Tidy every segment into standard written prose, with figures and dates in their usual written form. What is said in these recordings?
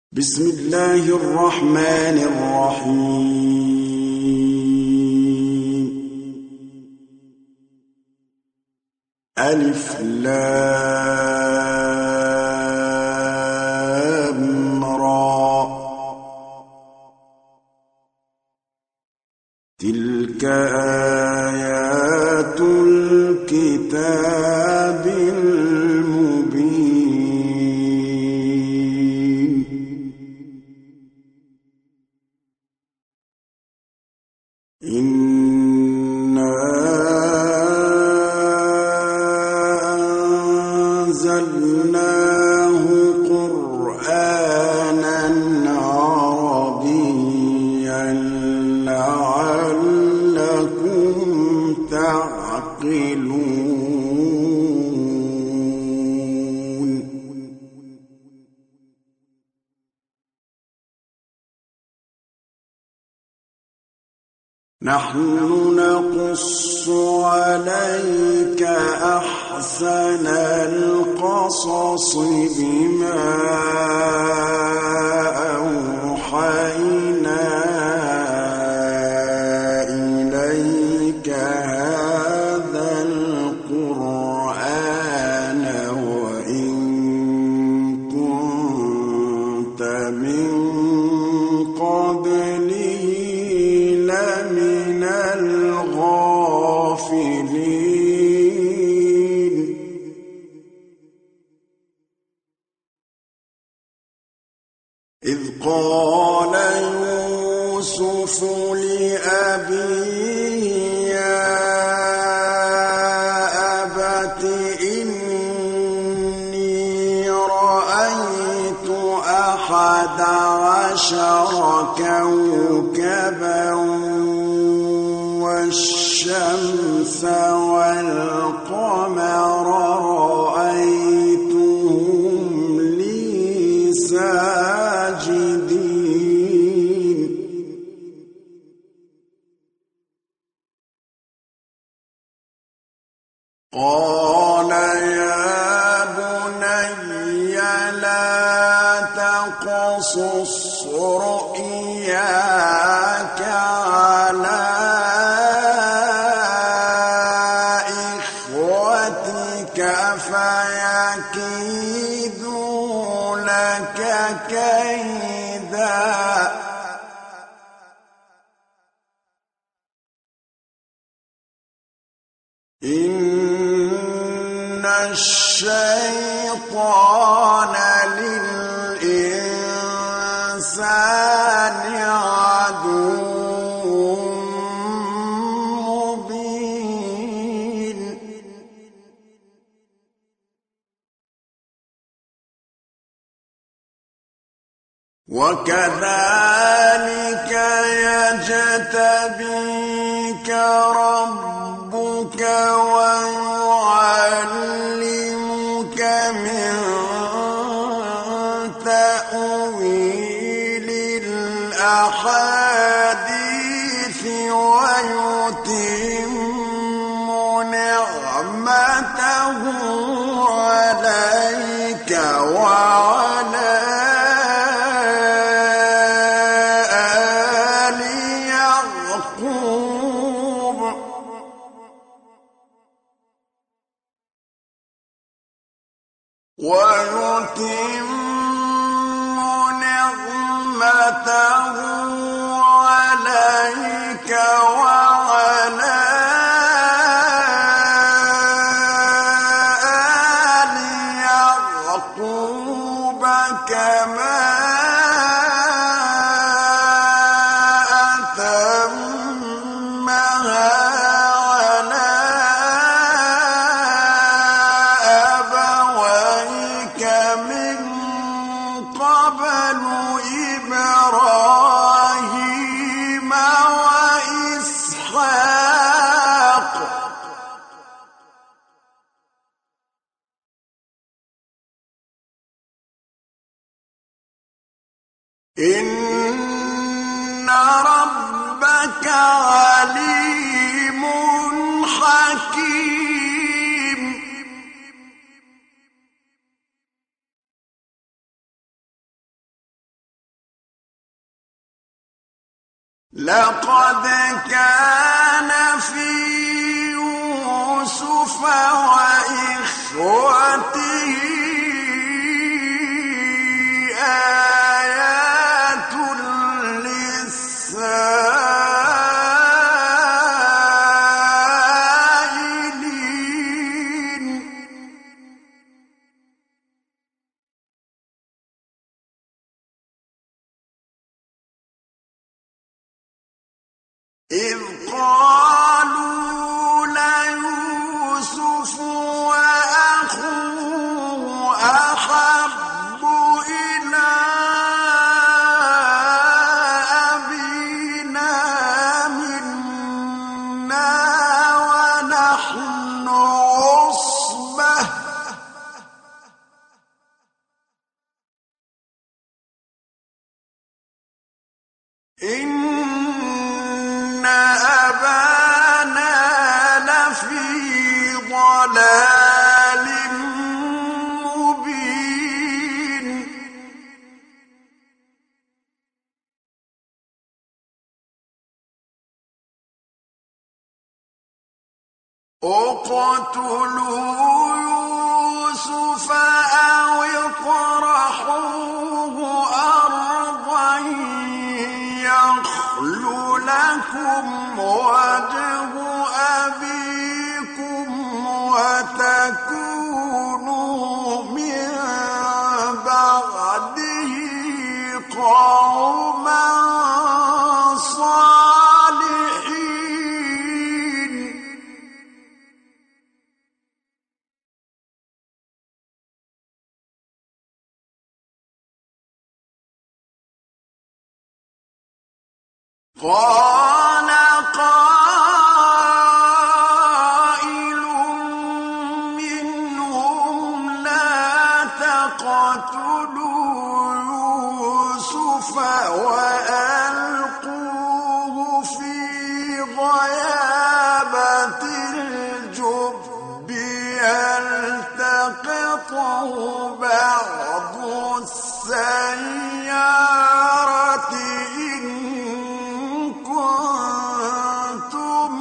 بسم الله الرحمن الرحيم. ألف لام را. تلك آيات الكتاب المبين. إنا أنزلناه قرآنا عربيا لعلكم تعقلون. نحن نقص عليك أحسن القصص بما أوحينا إليك هذا القرآن وإن كنت من قبله لمن الغافلين. إذ قال يوسف لأبيه يا أبت إني رأيت 11 كوكبا والشمس والقمر رأيتهم لي ساجدين. قال يا بني لا تقصص رؤياك على فيكيدوا لك كيدا. إن الشيطان للإنسان عدو وكذلك يجتبيك ربك ويعلمك من تأويل الأحاديث ويتم نعمته عليك وعلى ويتم نعمته عليك وعلى آل يعقوب كما أتمها على أبويك من قبل إبراهيم وإسحاق. إن ربك عليم حكيم. لقد كان في يوسف وإخوته آيات للسائلين. إذ قالوا ليوسف وأخوه أحب إلى أبينا منا ونحن عصبة إن أبانا لفي ضلال مبين. اقتلوا يوسف أو اطرحوه أرضا يخل لكم وجه أبيكم وتكونوا من بعده قوما صالحين. قال قائل منهم لا تقتلوا يوسف وألقوه في غيابة الجب يلتقطه بعض السيارة إن كنتم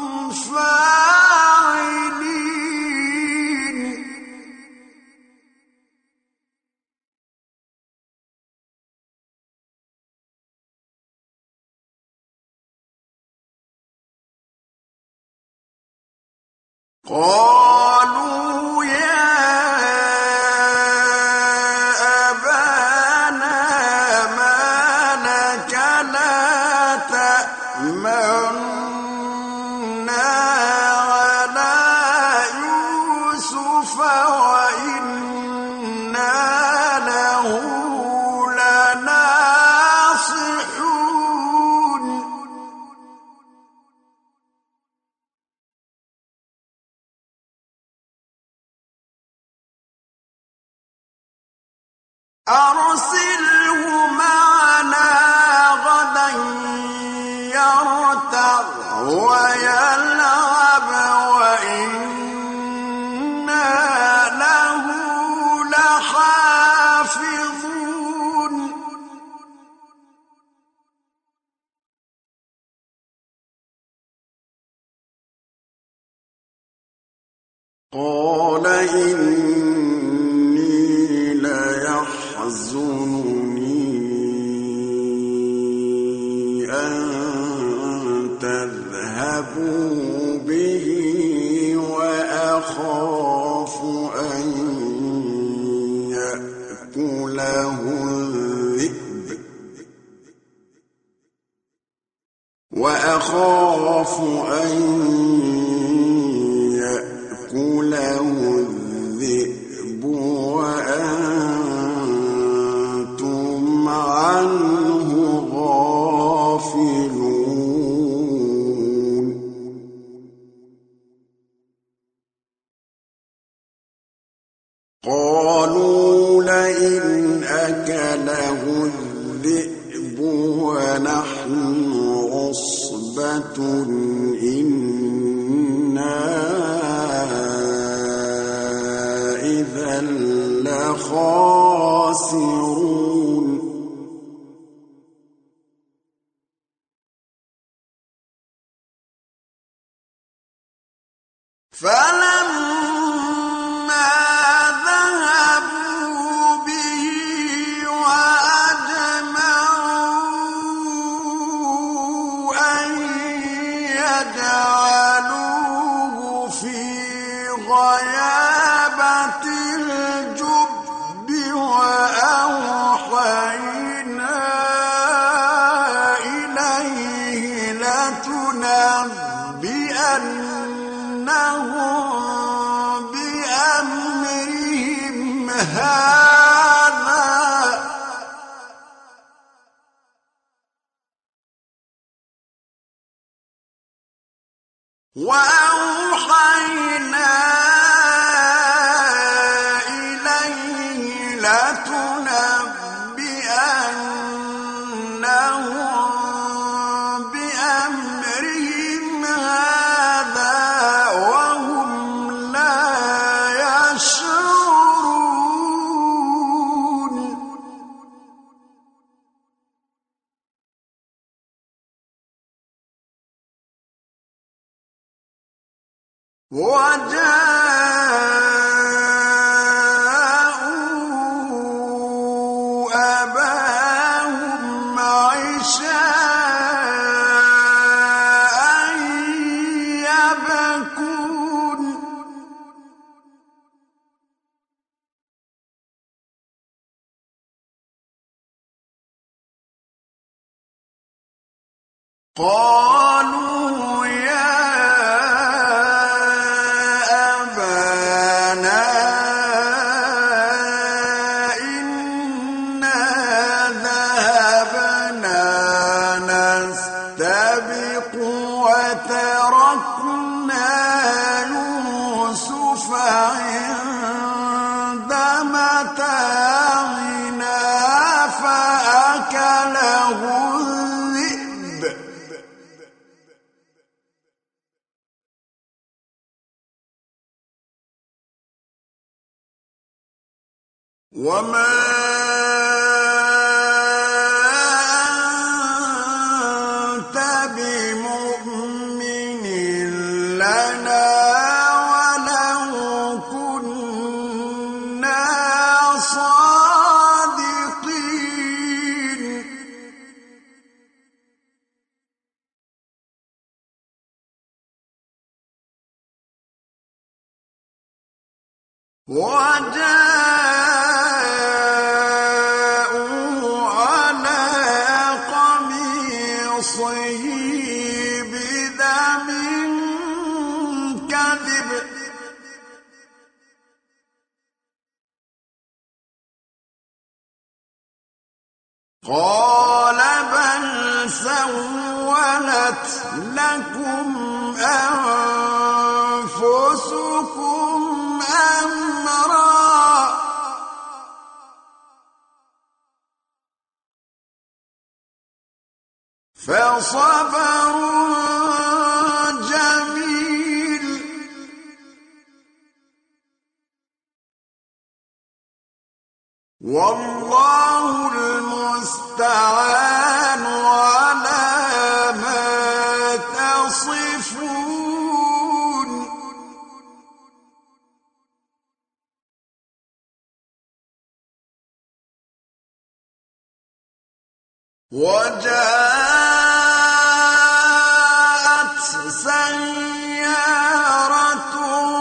فاعلين. قالوا يا أبانا ما لك لا تأمنا على يوسف وإنا له لناصحون. أرسله معنا غدا يرتع ويلعب وإنا له لحافظون. قال إني ليحزنني أن تذهبوا به وأخاف أن يأكله الذئب وأنتم عنه غافلون. قالوا لئن أكله الذئب ونحن عصبة إنا إذا لخاسرون. فلما ذهبوا به وأجمعوا أن يجعلوه في غيابة الجب وأوحينا إليه لتنبئنهم بأمرهم هذا وأوحينا إليه لتنبئنهم بأمرهم هذا وهم لا يشعرون وجاءوا أباهم عشاء يبكون قالوا يا أبانا إنا ذهبنا نستبق وتركنا يوسف عند متاعنا فأكله الذئب وما أنت بمؤمن لنا ولو كنا صادقين وجاءوا على قميصه بدم كذب قال بل سولت لكم أنفسكم أمرا فصبر جميل والله المستعان على ما تصفون وجاءت سيارة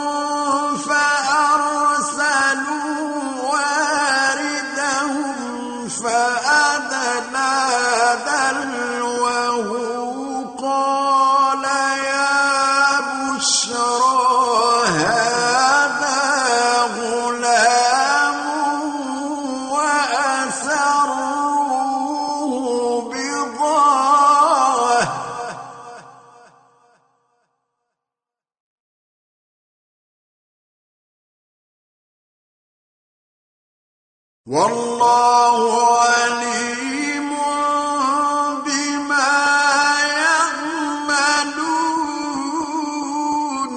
فأرسلوا واردهم فأدلى دلوه قال يا بشرى هذا غلام وأسروه بضاعة والله عليم بما يعملون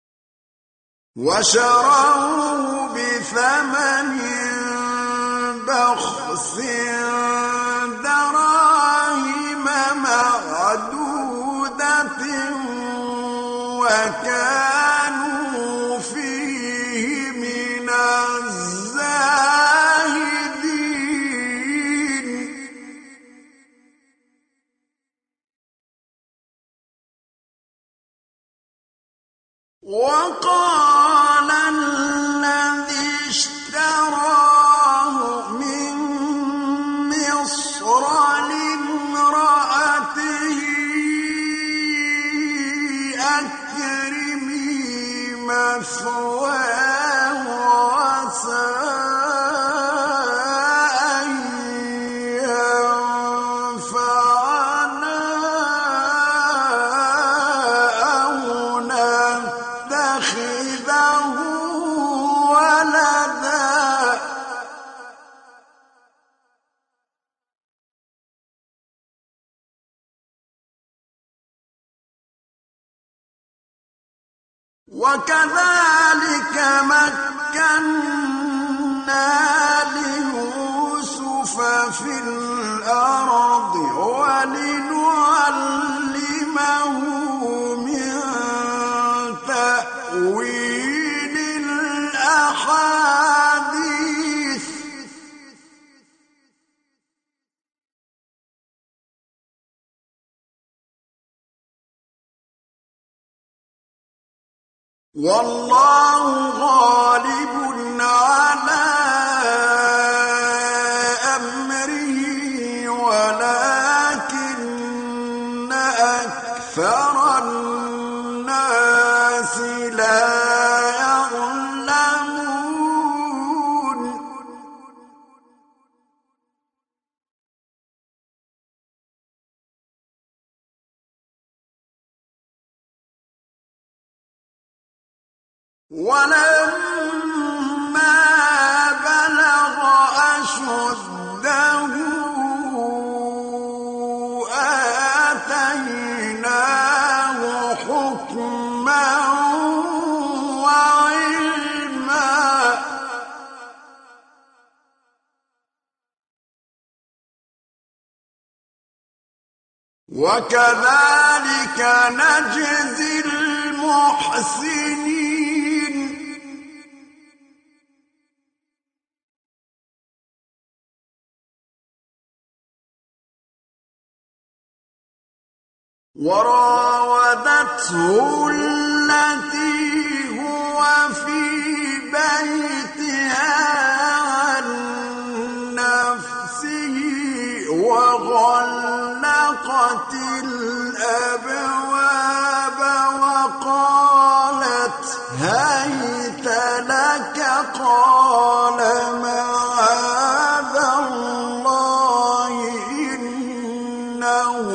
وشروه بثمن بخس دراهم معدودة وكانوا فيه من الزاهدين وقال الذي اشتراه من مصر لامرأته أكرمي مثواه عسى أن ينفعنا أو نتخذه ولدا وكذلك مكنا ليوسف في الأرض ولنعلمه من تأويل الأحاديث والله غالب على أمره ولكن أكثر الناس لا يعلمون ولما بلغ أشده آتيناه حكما وعلما وكذلك نجزي المحسنين وراودته التي هو في بيتها عن نفسه وغلقت الأبواب وقالت هيت لك قال معاذ الله إنه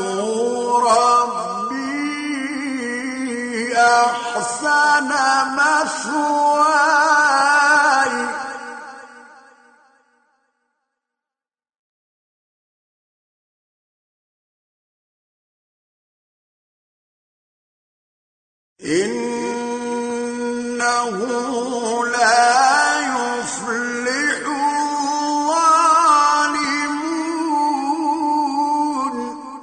ربي أحسن مثواي إنه لا يفلح الظالمون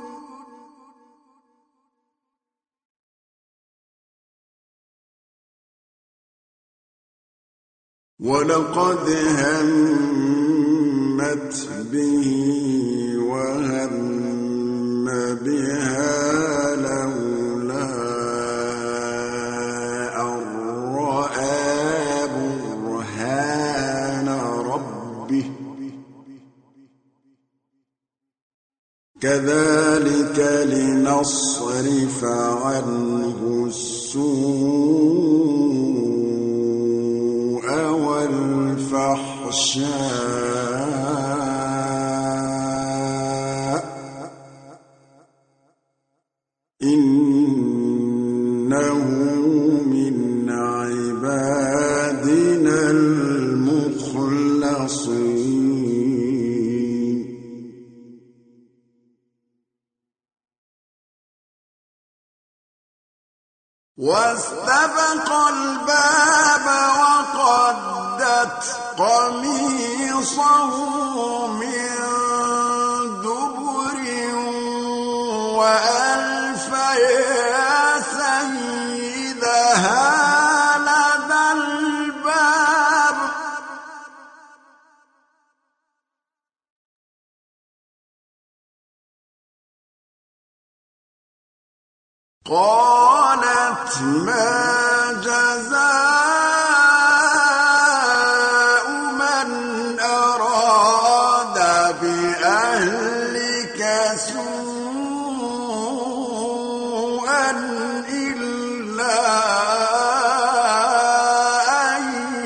ولقد همت به وهم بها لولا أن رأى برهان ربه كذلك لنصرف عنه السوء والفحشاء إنه من عبادنا المخلصين واستبق الباب وقال قدت قميصه من دبر وألف يا سيدها لدى الباب قالت ما جزاء من أراد بأهلك سوءا إلا أن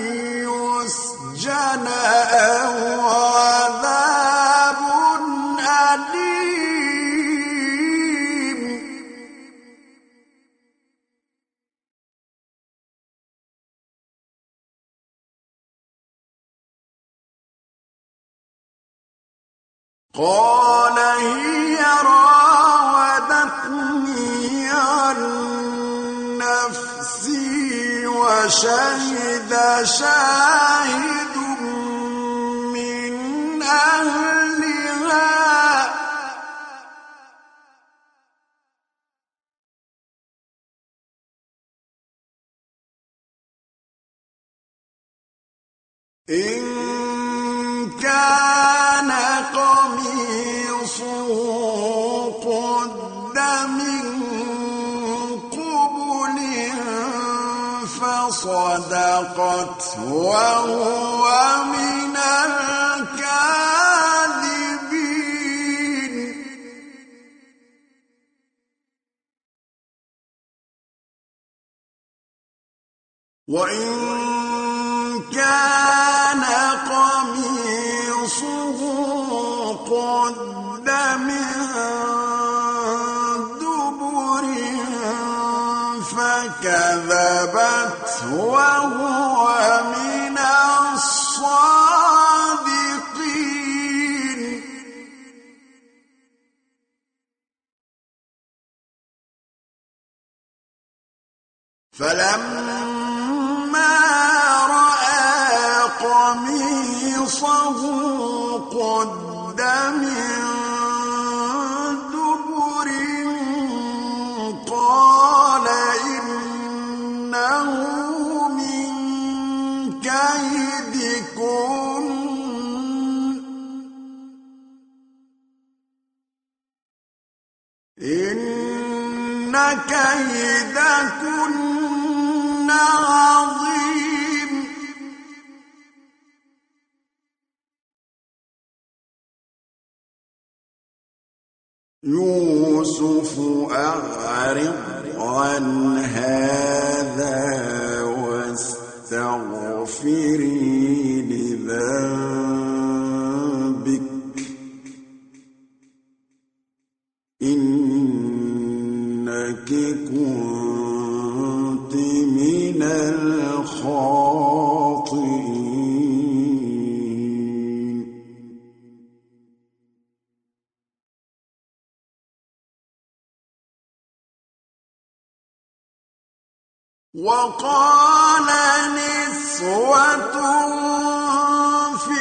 يسجن أو عذاب أليم قال هي راودتني عن نفسي وشهد شاهد من أهلها إن كان قميصه قد من قبل فصدقت وهو من الكاذبين وإن كان قميصه قد من دبر فكذبت وهو من الصادقين فلما رأى قميصه قد من دبر قال إنه من كيدكن إن كيدكن عظيم يوسف أعرض عن هذا واستغفري لذنبك إنك كنت من الخاطئين وقال نسوة في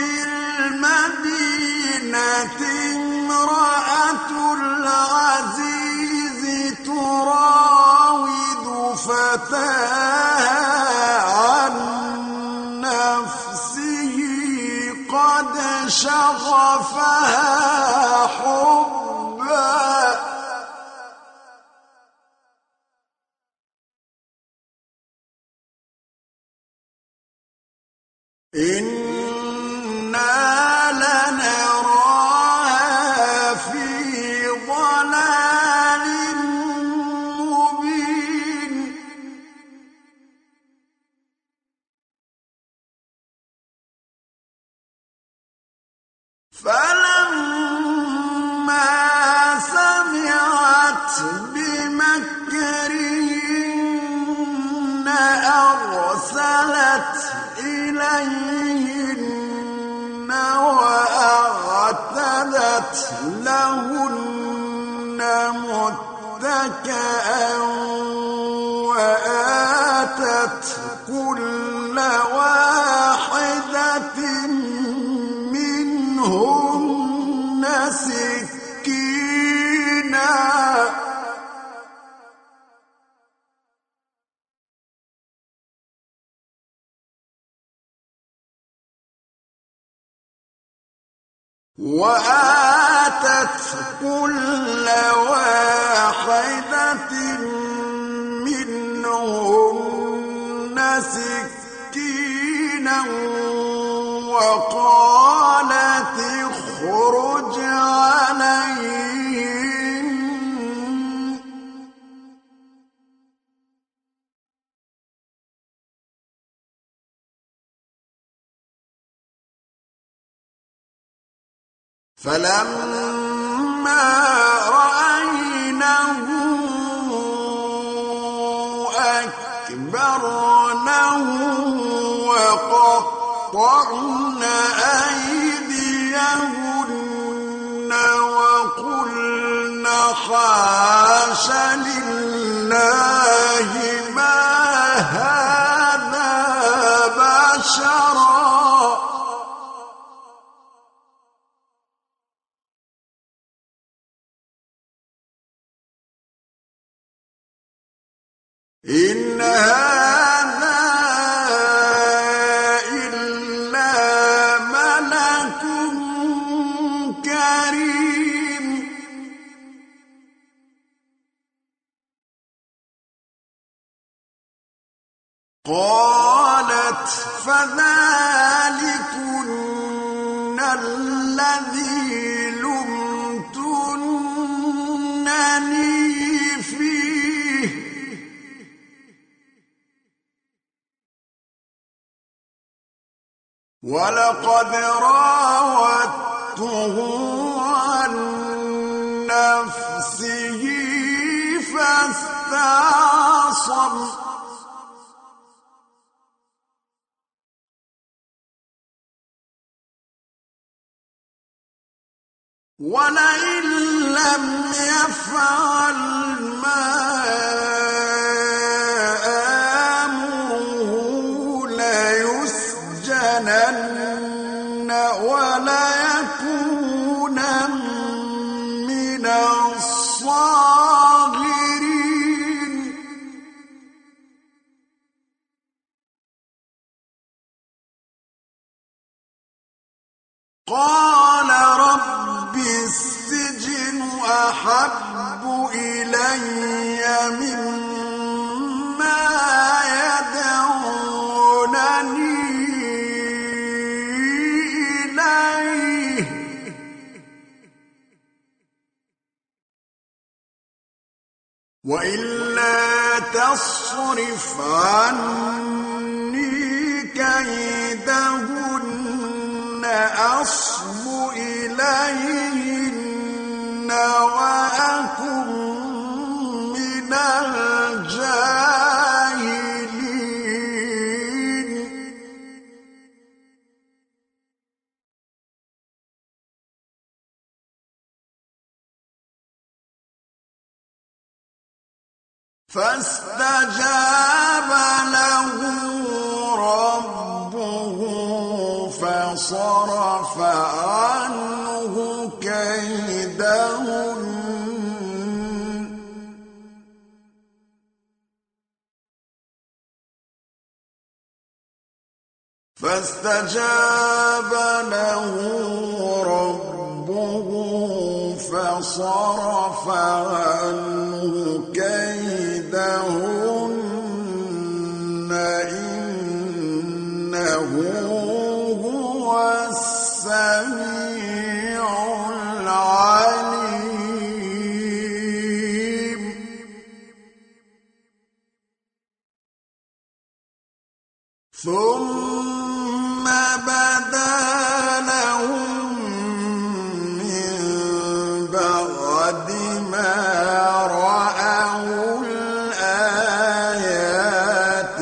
المدينة امرأة العزيز تراود فتاها عن نفسه قد شغفها حبا إنا لنراها في ضلال مبين فلما سمعت بمكرهن أرسلت إليهن وأعتدت لهن متكئا وآتت كل واحدة وآتت كل واحدة منهن سكينا وقالت اخرج عليهم فلما رأينه أكبرنه وقطعن أيديهن وقلن حاش لله ما هذا بشرا إن هذا إلا ملك كريم قالت فذلكن الذي لمتنني فيه ولقد راودته عن نفسه فاستعصم ولئن لم يفعل ما آمره ليسجنن وليكونا من الصاغرين قال رب السجن أحب إلي مما يدعونني إليه وإلا تصرف عني كيدهن أصب إليهن وأكن من الجاهلين فاستجاب له ربه فصرف عنه كيدهن فاستجاب له ربه فصرف عنه كيدهن إنه هو السميع العليم ثم بدا لهم من بعد ما رأوا الآيات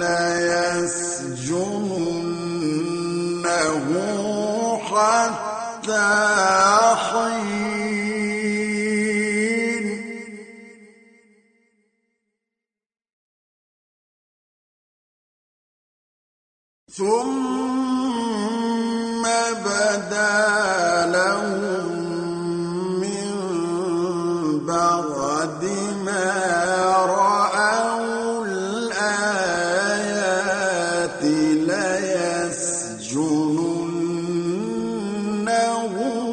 ليسجننه حتى حين ثم بدا لهم من بعد ما رأوا الآيات ليسجننه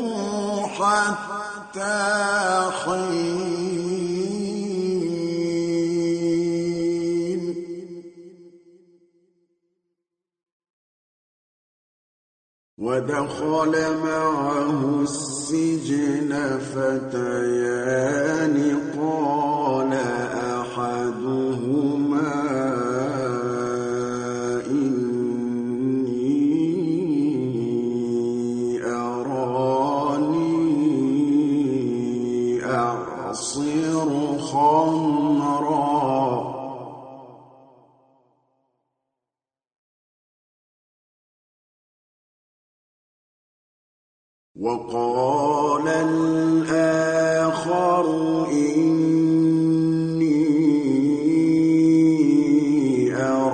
ودخل معه السجن فتيان قال أحدهما إني أراني أعصر خمرا وقال الآخر إني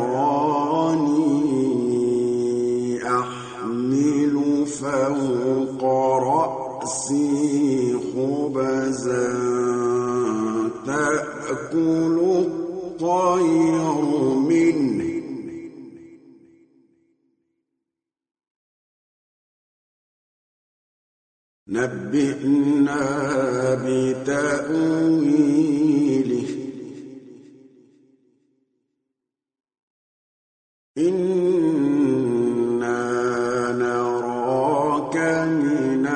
أراني أحمل فوق رأسي خبزا تأكل الطير منه نبئنا بتأويله إنا نراك من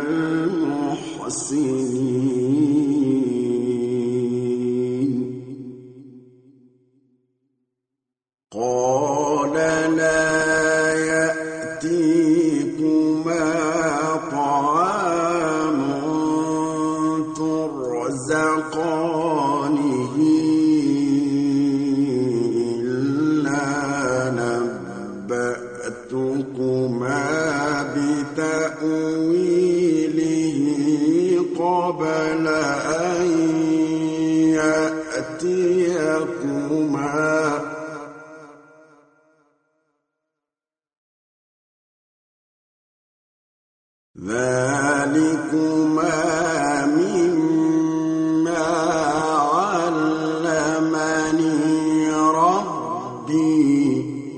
المحسنين قال لا يأتيكما طعام ترزقانه إلا نبأتكما بتأويله قبل أن يأتيكما ذلكما مما علمني ربي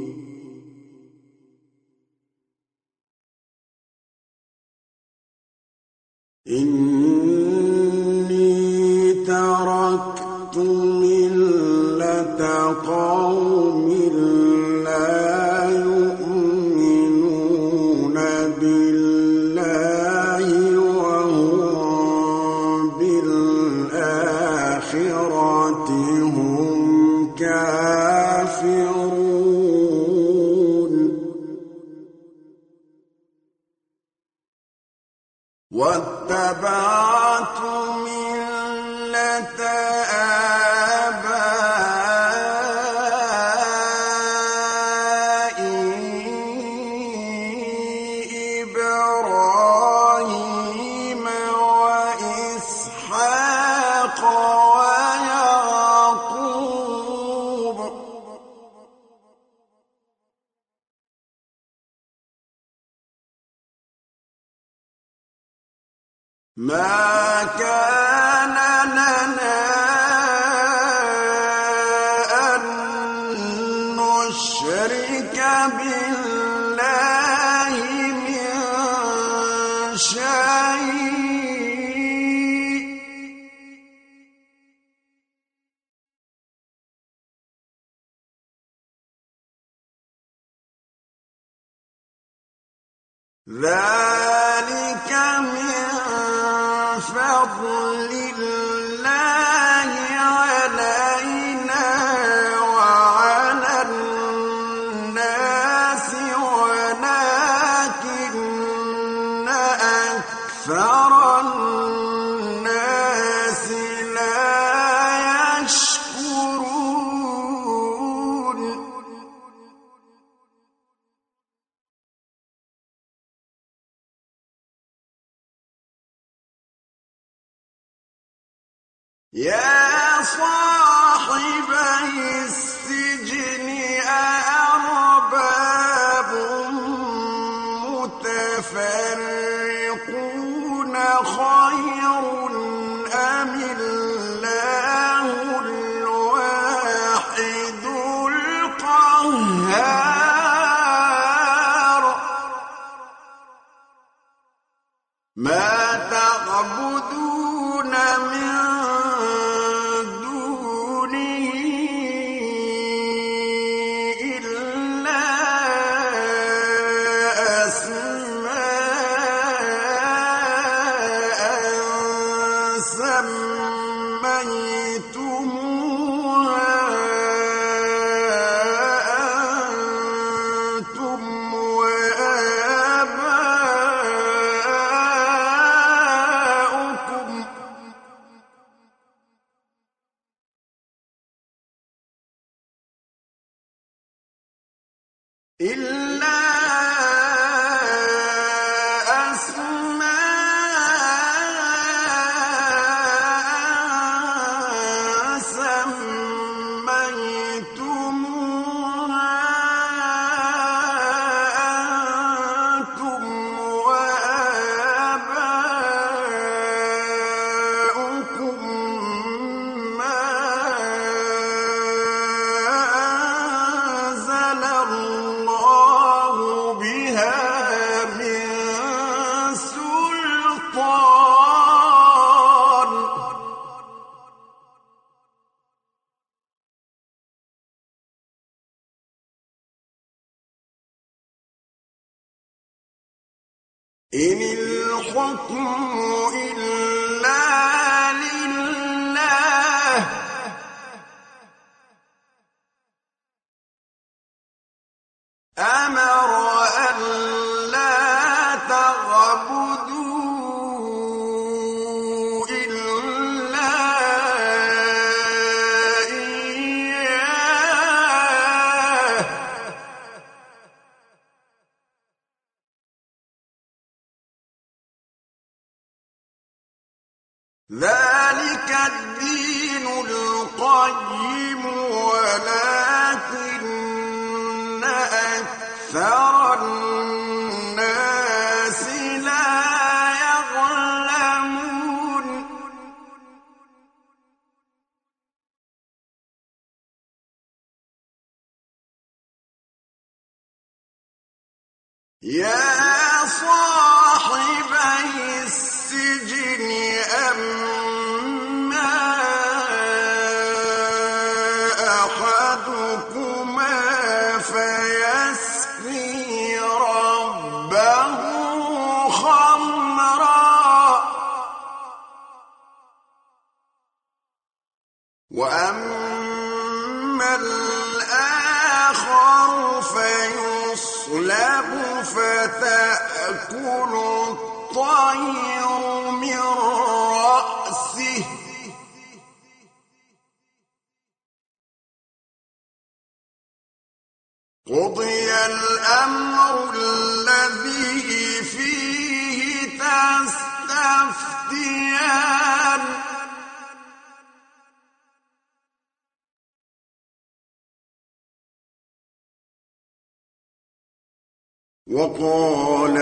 إني تركت ملة قوم لا يؤمنون بالله وهم بالآخرة هم كافرون واتبعت ملة آبائي إبراهيم وإسحاق ويعقوب ما كان لنا أن نشرك بالله من شيء ذلك من فضل الله علينا وعلى الناس ولكن أكثر الناس لا يشكرون يا صاحبي السجن أأرباب متفرقون خير أم الله الواحد القهار ما تعبدون من دون إلا أسماء سميتموها أنتم وآباؤكم ما أنزل الله بها من سلطان إن الحكم إلا لله أمر أن لا تعبدوا إلا إياه ذلك الدين القيم ولكن أكثر الناس لا يعلمون يا صاحبي السجن أما أحدكما فيسقي ربه خمرا وأما الآخر فيصلب فتأكل الطير من رأسه قضي الأمر الذي فيه تستفتيان وقال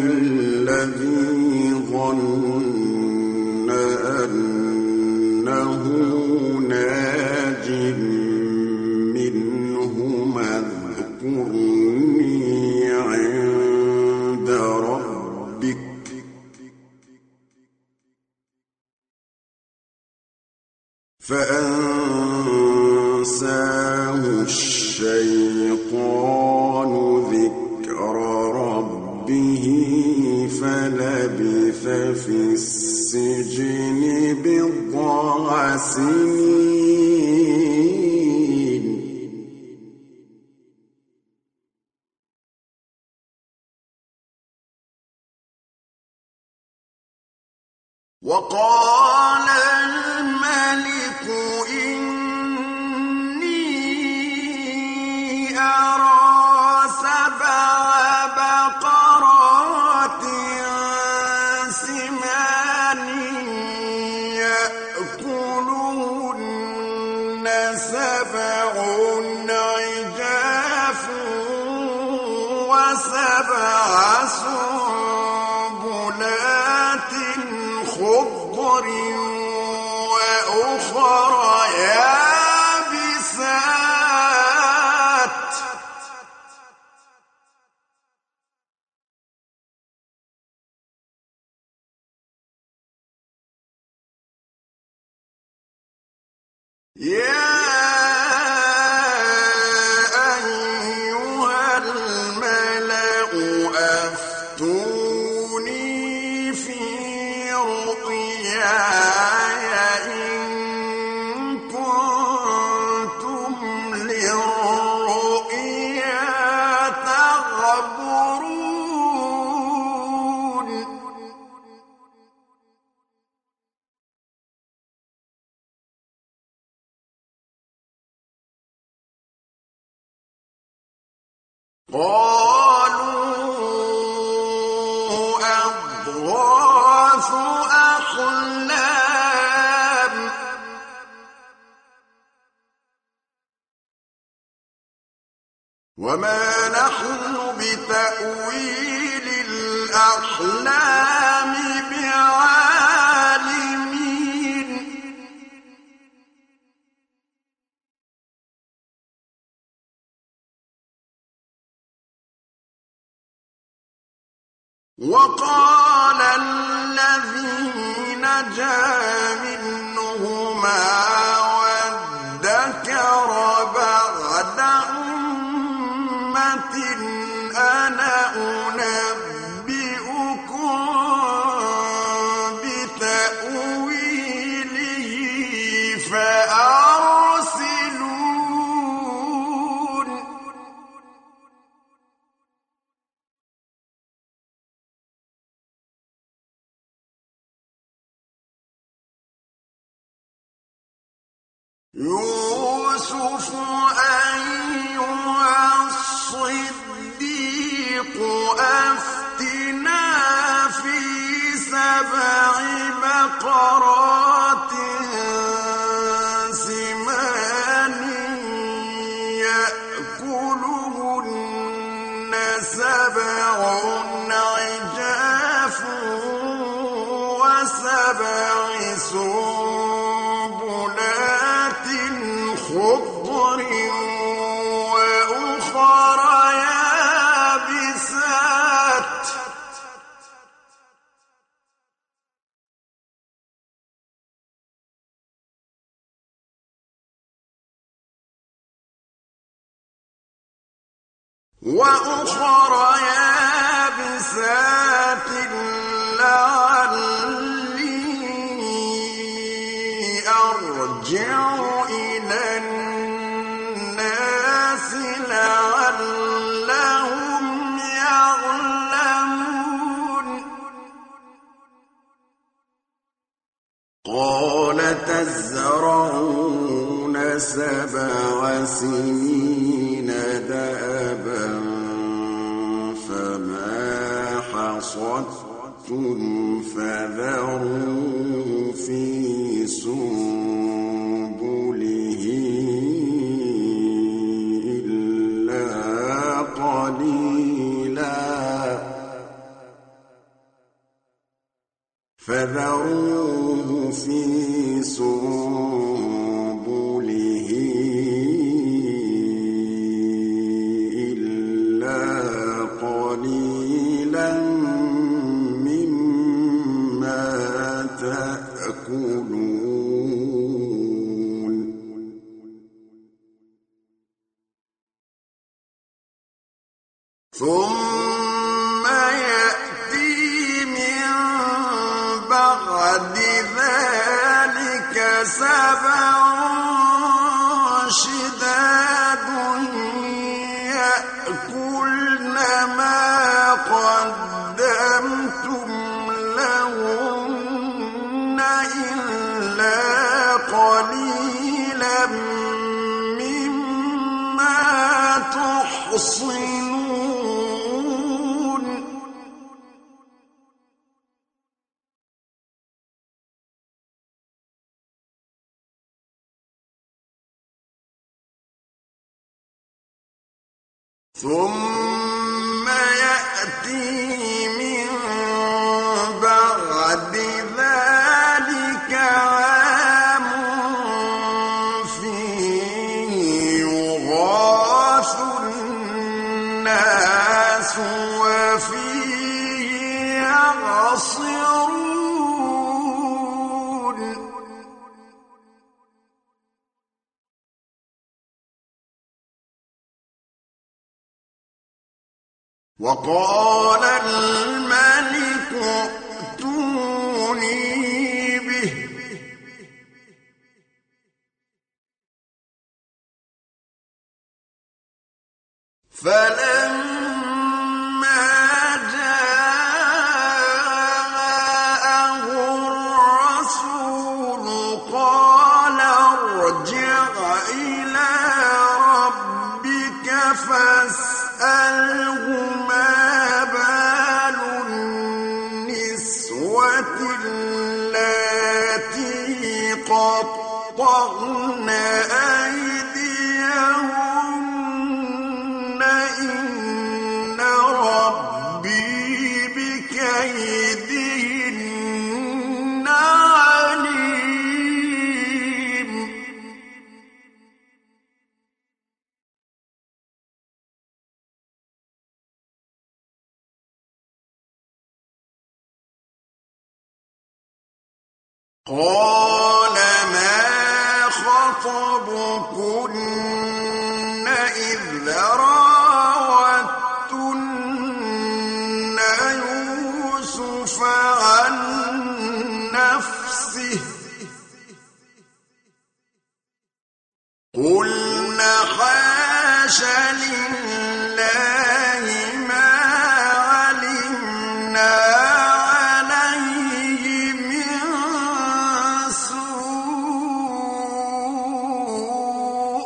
للذي ظن أنه ناج منهما اذكرني عند ربك فأنساه الشيطان ذكر ربه فلبث في السجن بضع سنين وقال الملك إني أرى سبع بقرات سمان يأكلهن سبع عجاف وسبع سنبلات خضر وأخر يابسات يا أيها الملأ أفتوني في رؤياي إن كنتم للرؤيا تعبرون قالوا أضغاث أحلام وما نحن بتأويل الأحلام بعالمين وقال الذي نجا منهما وادكر بعد أمة أنا أنبئكم بتأويله فأرسلون يوسف أيها الصديق أفتنا في 7 بقرات سمان يأكلهن 7 عجاف و7 سنبلات خضر وأخر يابسات لعلي أرجع إلى الناس لعلهم يعلمون قال تزرعون 7 سنين دأبا فما حصدتم فذروا في سنبله إلا قليلا فذروه في سنبله إلا قليلا مما تأكلون ثم يأتي من بعد ذلك 7 شداد يأكلن ما قدمتم لهن إلا قليلا مما تحصنون ثم يأتي من بعد ذلك عام فيه يغاث الناس وفيه يعصرون وقال الملك ائتوني به فلما جاءه الرسول قال ارجع إلى ربك فاسأله فاسأله ما بال النسوة اللاتي قطعن أيديهن إن ربي بكيدهن عليم. قال ما خطبكن إذ راوتن يوسف عن نفسه قلن حاش لله ما علمنا عليه من سوء.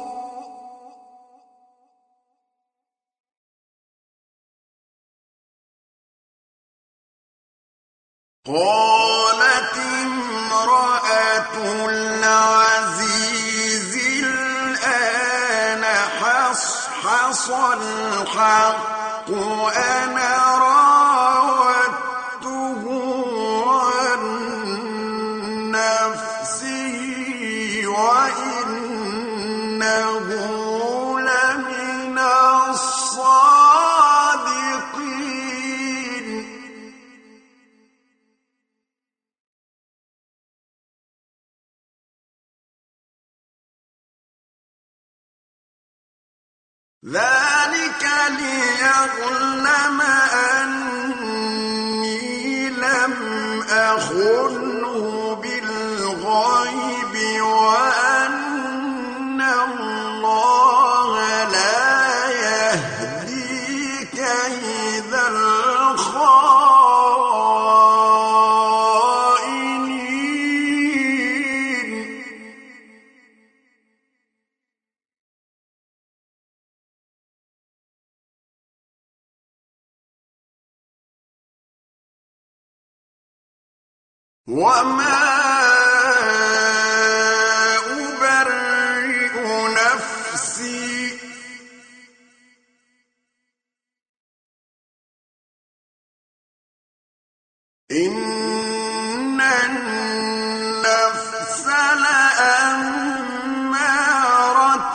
قالت امرأة العزيز الآن حصحص الحق أنا راودته عن نفسه وإنه لمن الصادقين. ذلك ليعلم أني لم أخنه بالغيب وأن الله لا يهدي كيد الخائنين. وما أبرئ نفسي إن النفس لأمارة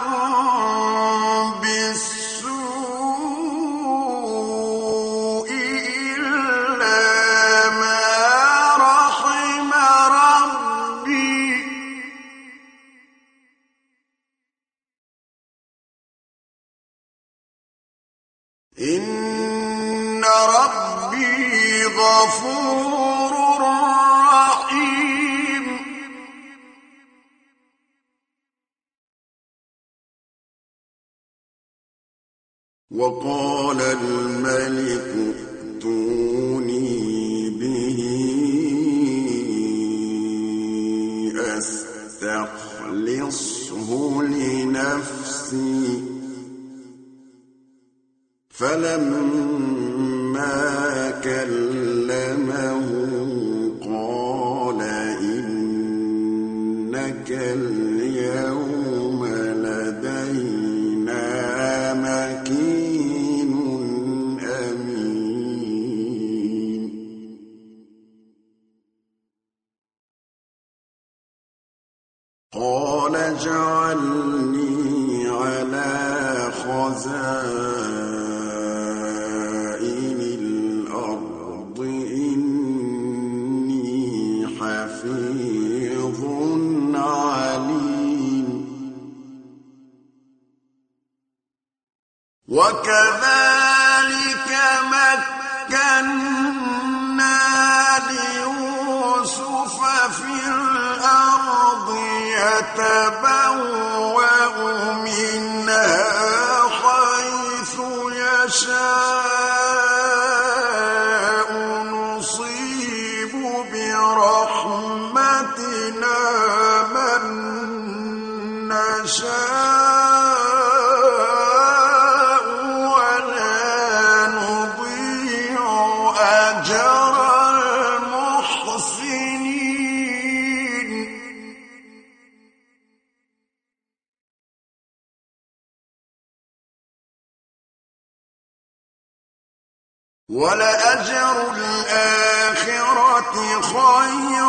بالسوء إلا ما رحم ربي إن ربي غفور رحيم. وقال الملك ائتوني به أستخلصه لنفسي. فلما كلمه قال إنك اليوم لدينا مكين أمين. قال اجعلني على خزائن الأرض إني حفيظ عليم. وكذلك مكنا ليوسف في الأرض يتبوأ منها حيث يشاء نصيب برحمتنا من نشاء ولا وَلَأَجْرُ الْآخِرَةِ خَيْرٌ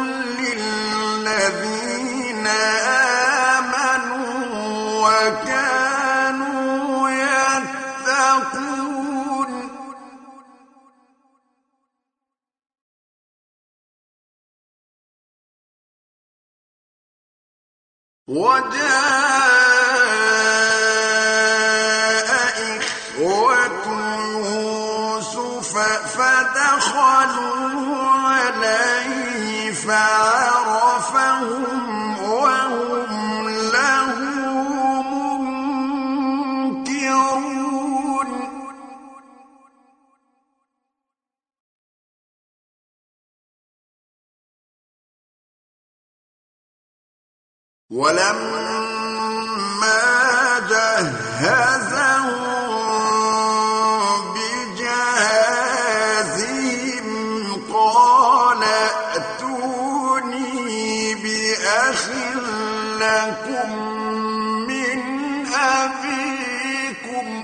لِّلَّذِينَ آمَنُوا وَكَانُوا يَتَّقُونَ وَجَاءَ إِخْوَةُ يُوسُفَ فَدَخَلُوا عَلَيْهِ فَعَرَفَهُمْ وَهُمْ لَهُ مُنكِرُونَ وَلَمَّا جَهَّزَهُم بِجَهَازِهِمْ قَالَ ائْتُونِي بِأَخٍ لَّكُم مِّنْ أَبِيكُمْ ۚ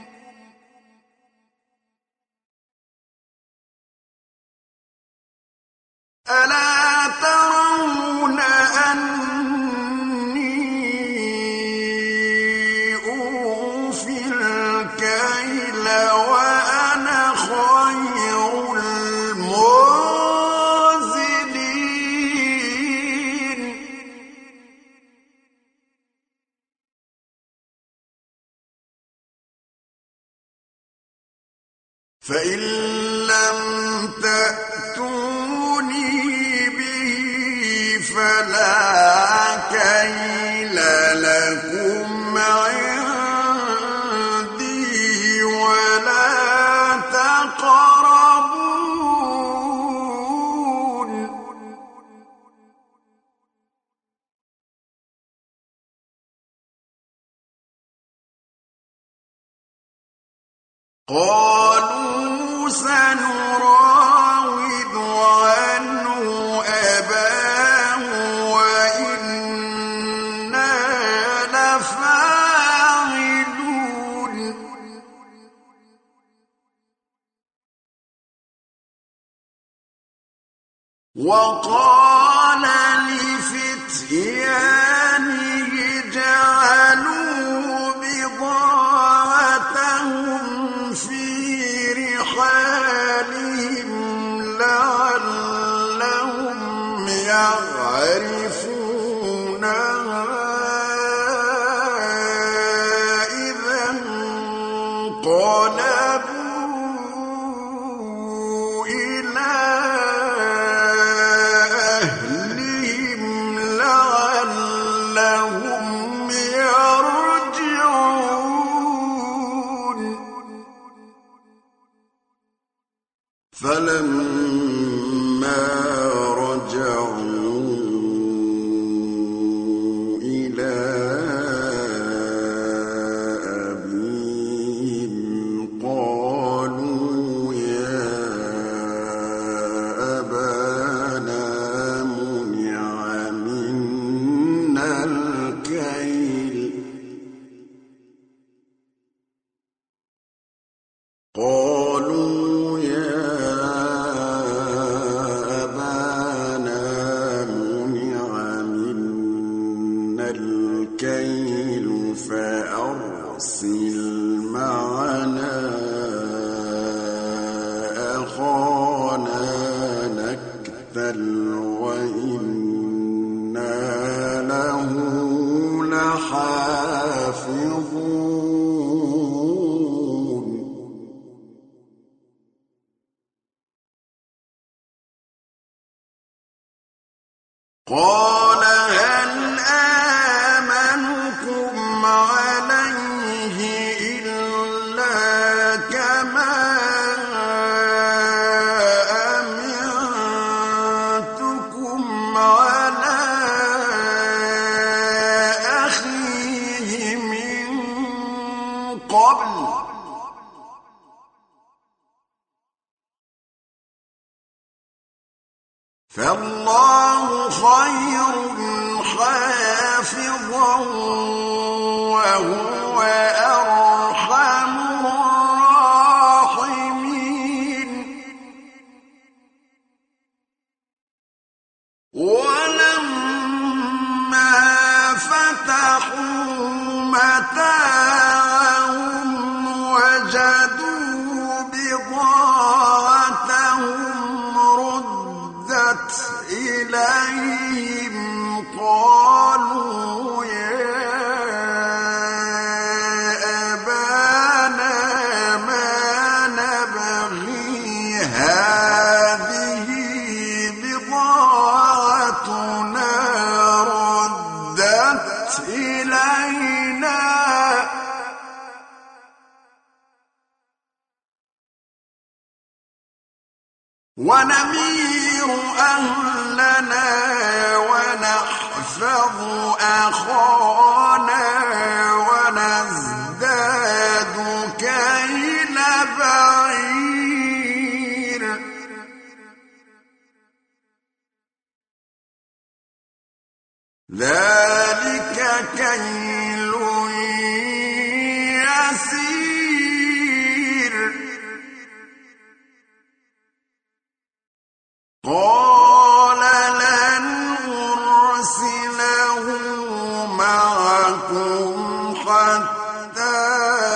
أَلَا تَرَوْنَ أَنِّي أُوفِي الْكَيْلَ وَأَنَا خَيْرُ الْمُنزِلِينَ فَإِن لَّمْ تَأْتُونِي بِهِ فَلَا كَيْلَ لَكُمْ عِندِي وَلَا تَقْرَبُونِ قَالُوا سَنُرَاوِدُ عَنْهُ أَبَاهُ وَإِنَّا لَفَاعِلُونَ وَقَالَ لِفِتْيَانِهِ اجْعَلُوا بِضَاعَتَهُمْ فِي رِحَالِهِمْ لَعَلَّهُمْ يَعْرِفُونَهَا إِذَا انقَلَبُوا إِلَىٰ أَهْلِهِمْ لَعَلَّهُمْ يَرْجِعُونَ فَلَمَّا رَجَعُوا إِلَىٰ أَبِيهِمْ قَالُوا يَا أَبَانَا مُنِعَ مِنَّا الْكَيْلُ فَأَرْسِلْ مَعَنَا أَخَانَا نَكْتَلْ وَإِنَّا لَهُ لَحَافِظُونَ قَالَ هَلْ آمَنُكُمْ عَلَيْهِ إِلَّا كَمَا أَمِنتُكُمْ عَلَىٰ أَخِيهِ مِن قَبْلُ ۖ فَاللَّهُ خَيْرٌ حَافِظًا وَهُوَ أَرْحَمُ الرَّاحِمِينَ ونمير أهلنا ونحفظ أخانا ونزداد كيل بعير ذلك كيل يسير قال لن أرسله معكم حتى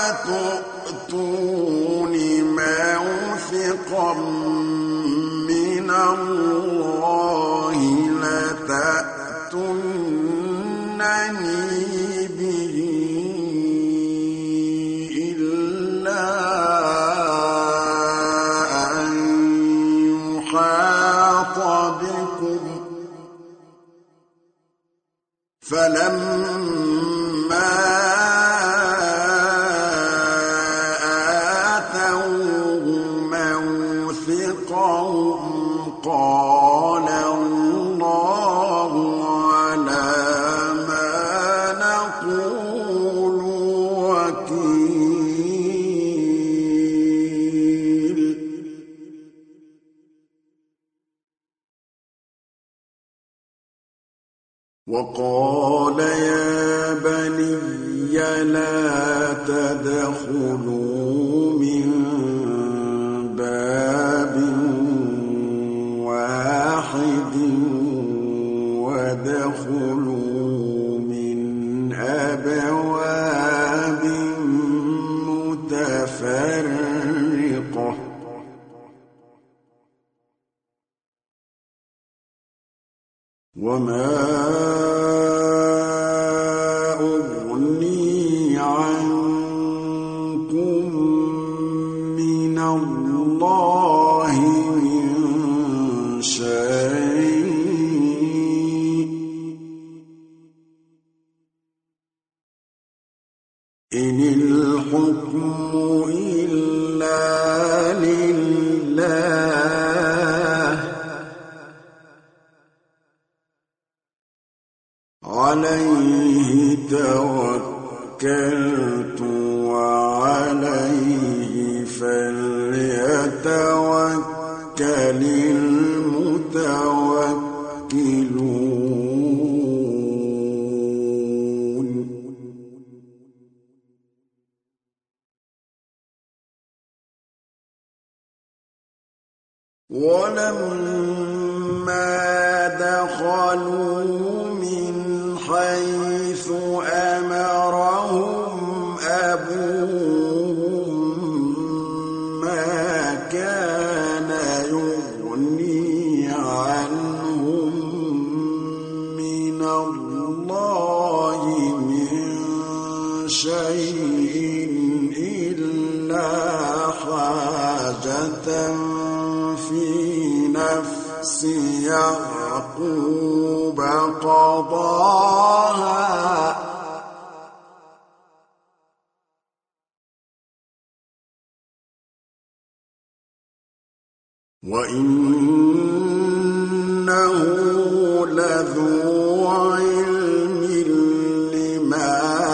تؤتون موثقا من الله لتأتونني به إلا أن يحاط بكم فلما آتوه موثقهم قال الله على ما نقول وكيل وقال يا بني لا تدخلوا من باب واحد وادخلوا من أبواب متفرقة وما أغني عنكم من الله من شيء إن الحكم إلا لله عليه توكلت وعليه فليتوكل المتوكلون ولما دخلوا من حيث أمرهم أبوهم ما كان يغني عنهم من الله من شيء إلا حاجة في نفس يعقوب قضاها وإنه لذو علم لما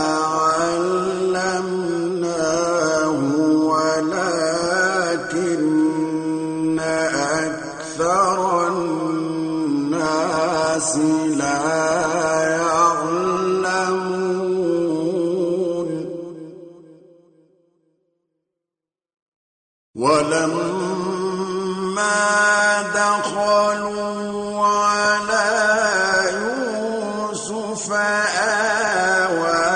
علمناه ولكن أكثر الناس لا يعلمون ولما دخلوا على يوسف آوى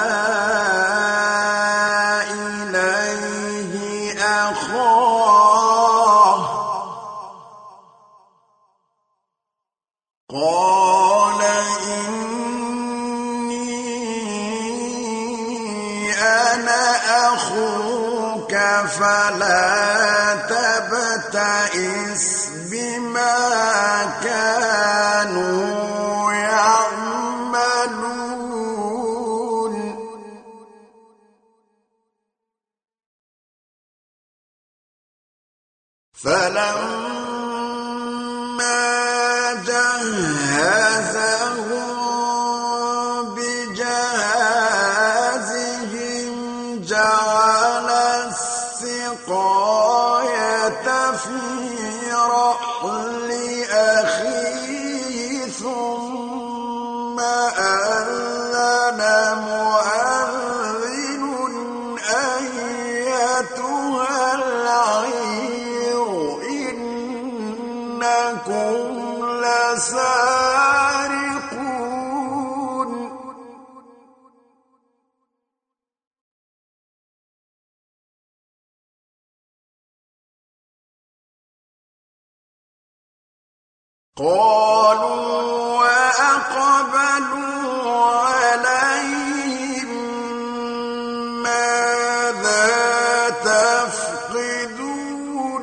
إليه أخاه قال إني أنا أخوك فلا تبتئس بما كانوا يعملون فلما جعل السقاية في رحل أخيه ثم أذن مؤذن أيتها العير إنكم لسارقون قالوا وأقبلوا عليهم ماذا تفقدون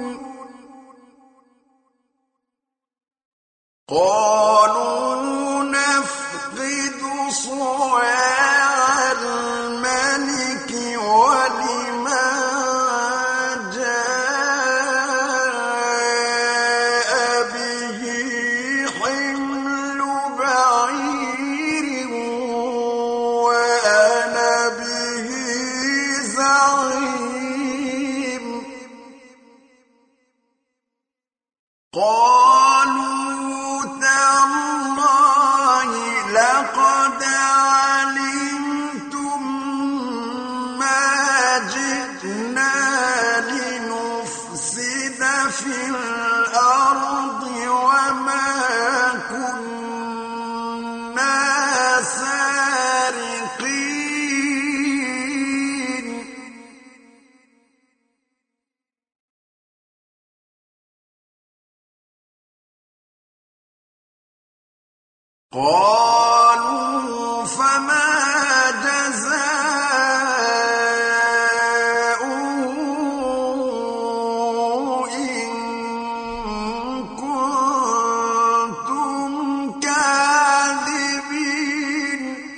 قالوا نفقد صواع الملك ولمن جاء به حمل بعير وأنا به زعيم قالوا تالله لقد علمتم ما جئنا لنفسد في الأرض وما كنا سارقين قالوا فما جزاؤه إن كنتم كاذبين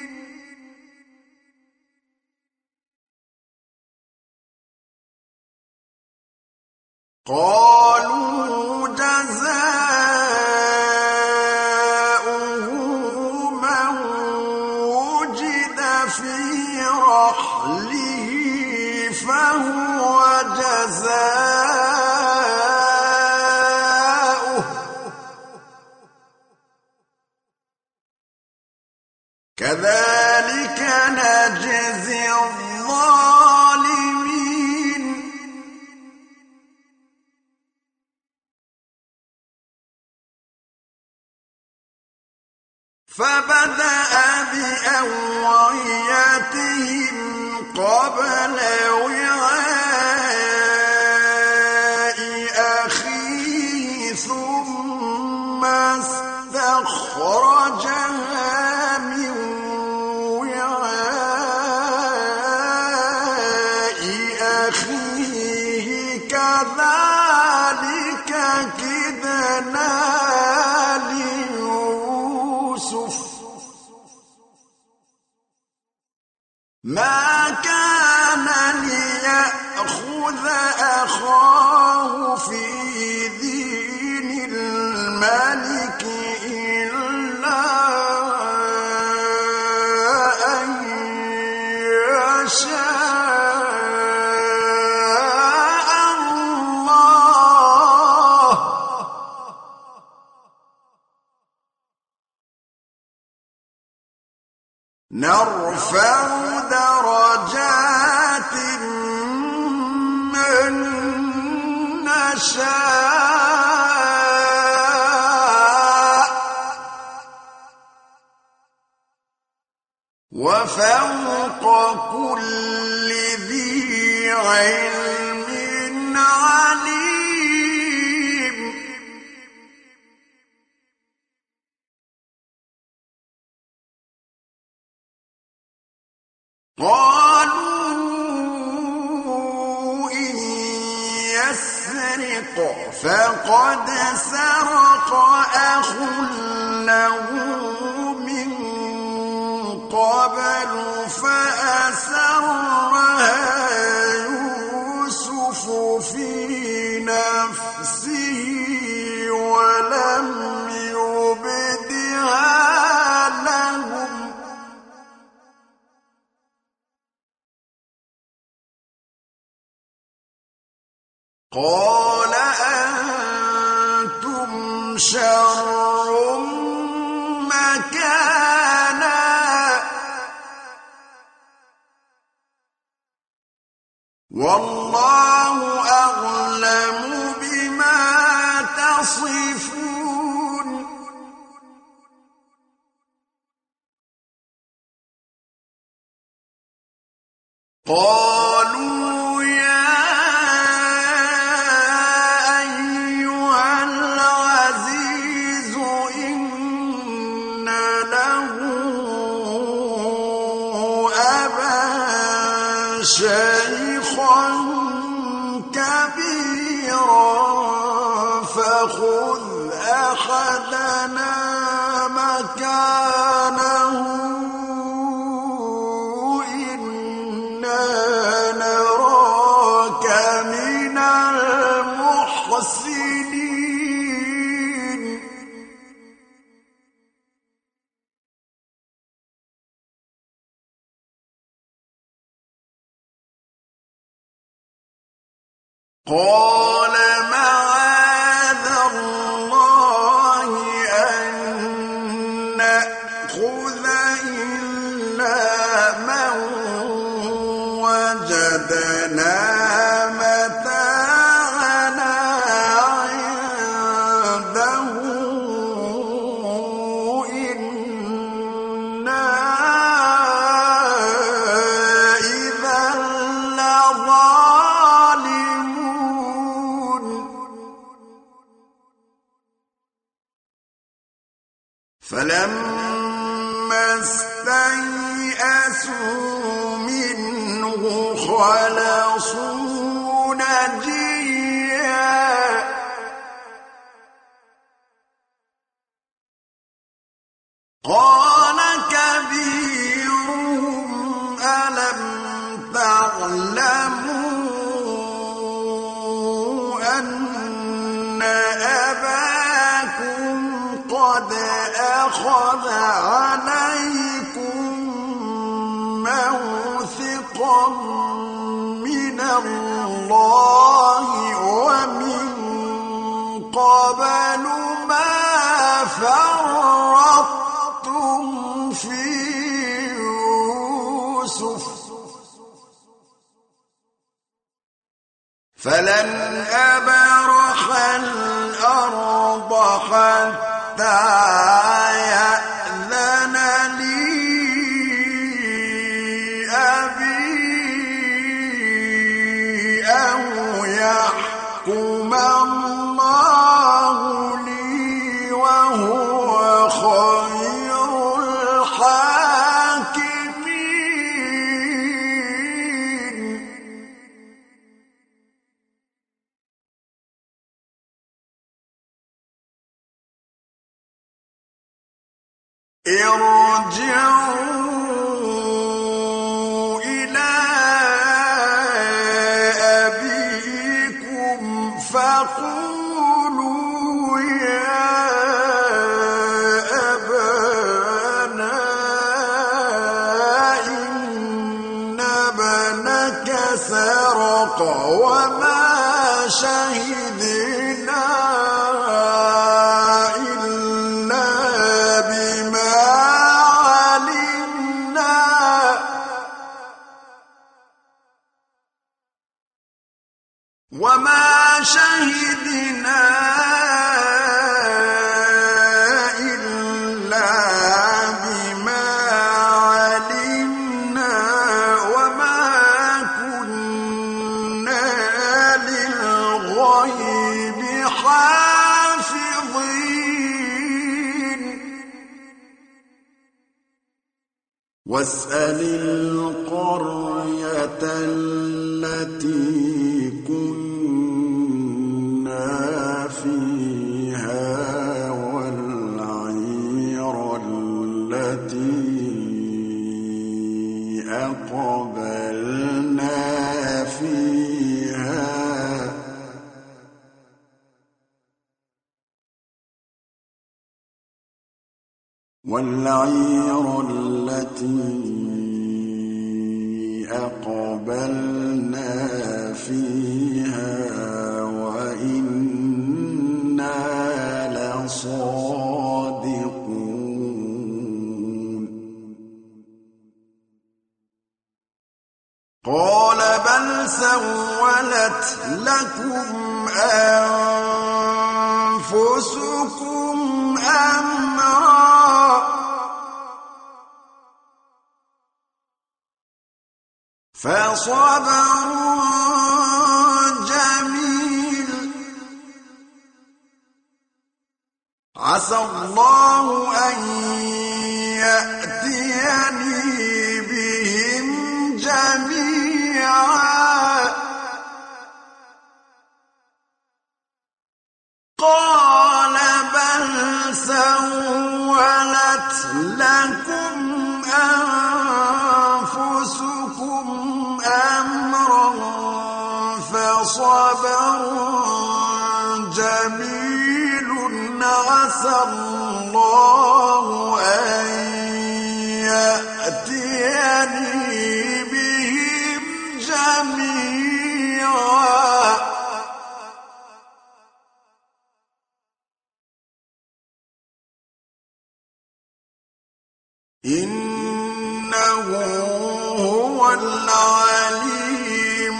قالوا جزاؤه من وجد في رحله فهو جزاؤه كذلك نجزي الظالمين فبدأ بأوعيتهم قبل وعاء أخيه ثم استخرجها من وعاء أخيه كذلك كدنا ليوسف ما كان ليأخذ أخاه في دين الملك إلا أن يشاء الله نرفع درجات من نشاء وفوق كل ذي علم عليم قالوا إن يسرق فقد سرق أخ له من قبل فأسرها يوسف في نفسه ولم يبدها لهم قال أنتم شر مكانا والله أعلم بما تصفون قالوا يا أيها العزيز إن له أبا شيخا كبيرا فخذ أحدنا مكانه إنا نراك من المحسنين قال معاذ الله أن نأخذ إلا من وجدنا متاعنا عنده إنا إذا لظالمون فلما استيئسوا منه خلصوا نجيا قال كبيرهم ألم تعلموا أن أباكم قد أخذ عليكم موثقا من الله ومن قبل ما فرطتم في يوسف فلن أبرح الأرض حتى يأذن لي أبي أو يحكم الله لي وهو خير الحاكمين ارجعوا إلى أبيكم فقولوا يا أبانا إن ابنك سرق وما شهدنا إلا بما علمنا وما كنا للغيب حافظين واسأل القرية التي كنا فيها والعير التي أقبلنا فيها أقبلنا فيها سولت لكم أنفسكم أمرا فصبر جميل عسى الله أن يأتيني بهم جميعا قال بل سولت لكم أنفسكم أمرا فصبر جميل عسى الله أن يأتيني بهم جميعا إنه هو العليم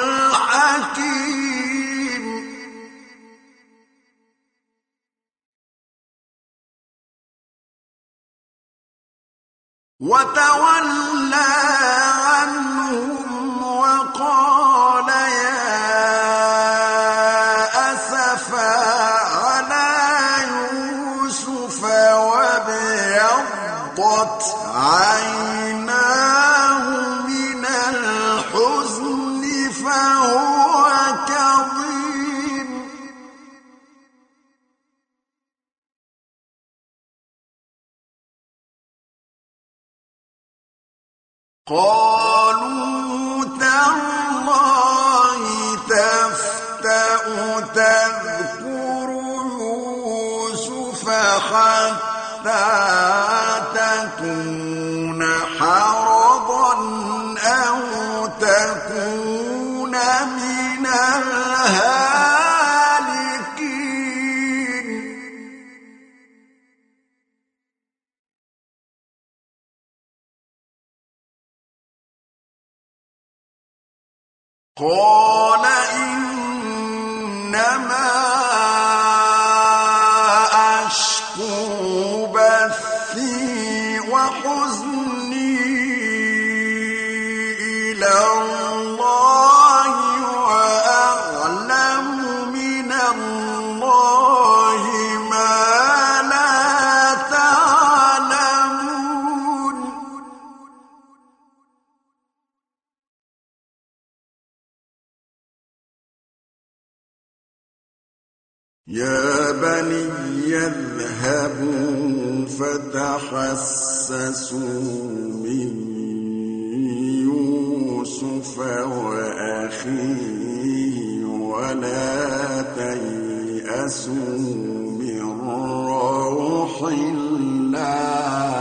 الحكيم وتولى عنهم وقال يا أسفا على يوسف وابيضت عيناه من الحزن فهو كظيم قالوا تالله تفتأ تذكر يوسف حتى تكون حرضا أو تكون من الهالكين قال إنما أشكو بثي وحزني إلى الله وأعلم من الله ما لا تعلمون يا بني اذهبوا فتحسسوا من يوسف وأخيه ولا تيأسوا من روح الله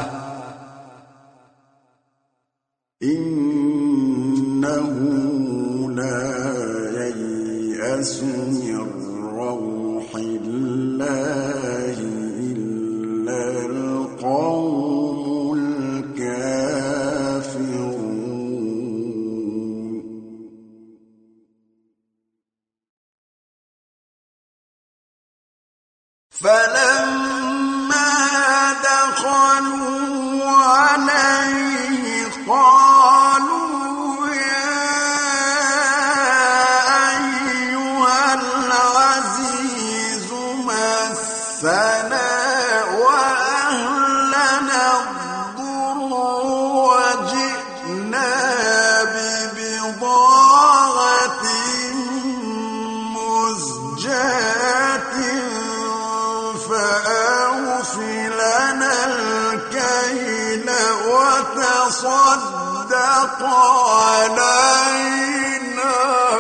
إنه لا ييأس من روح الله إلا القوم الكافرون فلما دخلوا عليه قالوا يا أيها العزيز مسنا وأهلنا الضر وجئنا ببضاعة مزجاة فأوف لنا الكيل وتصدق علينا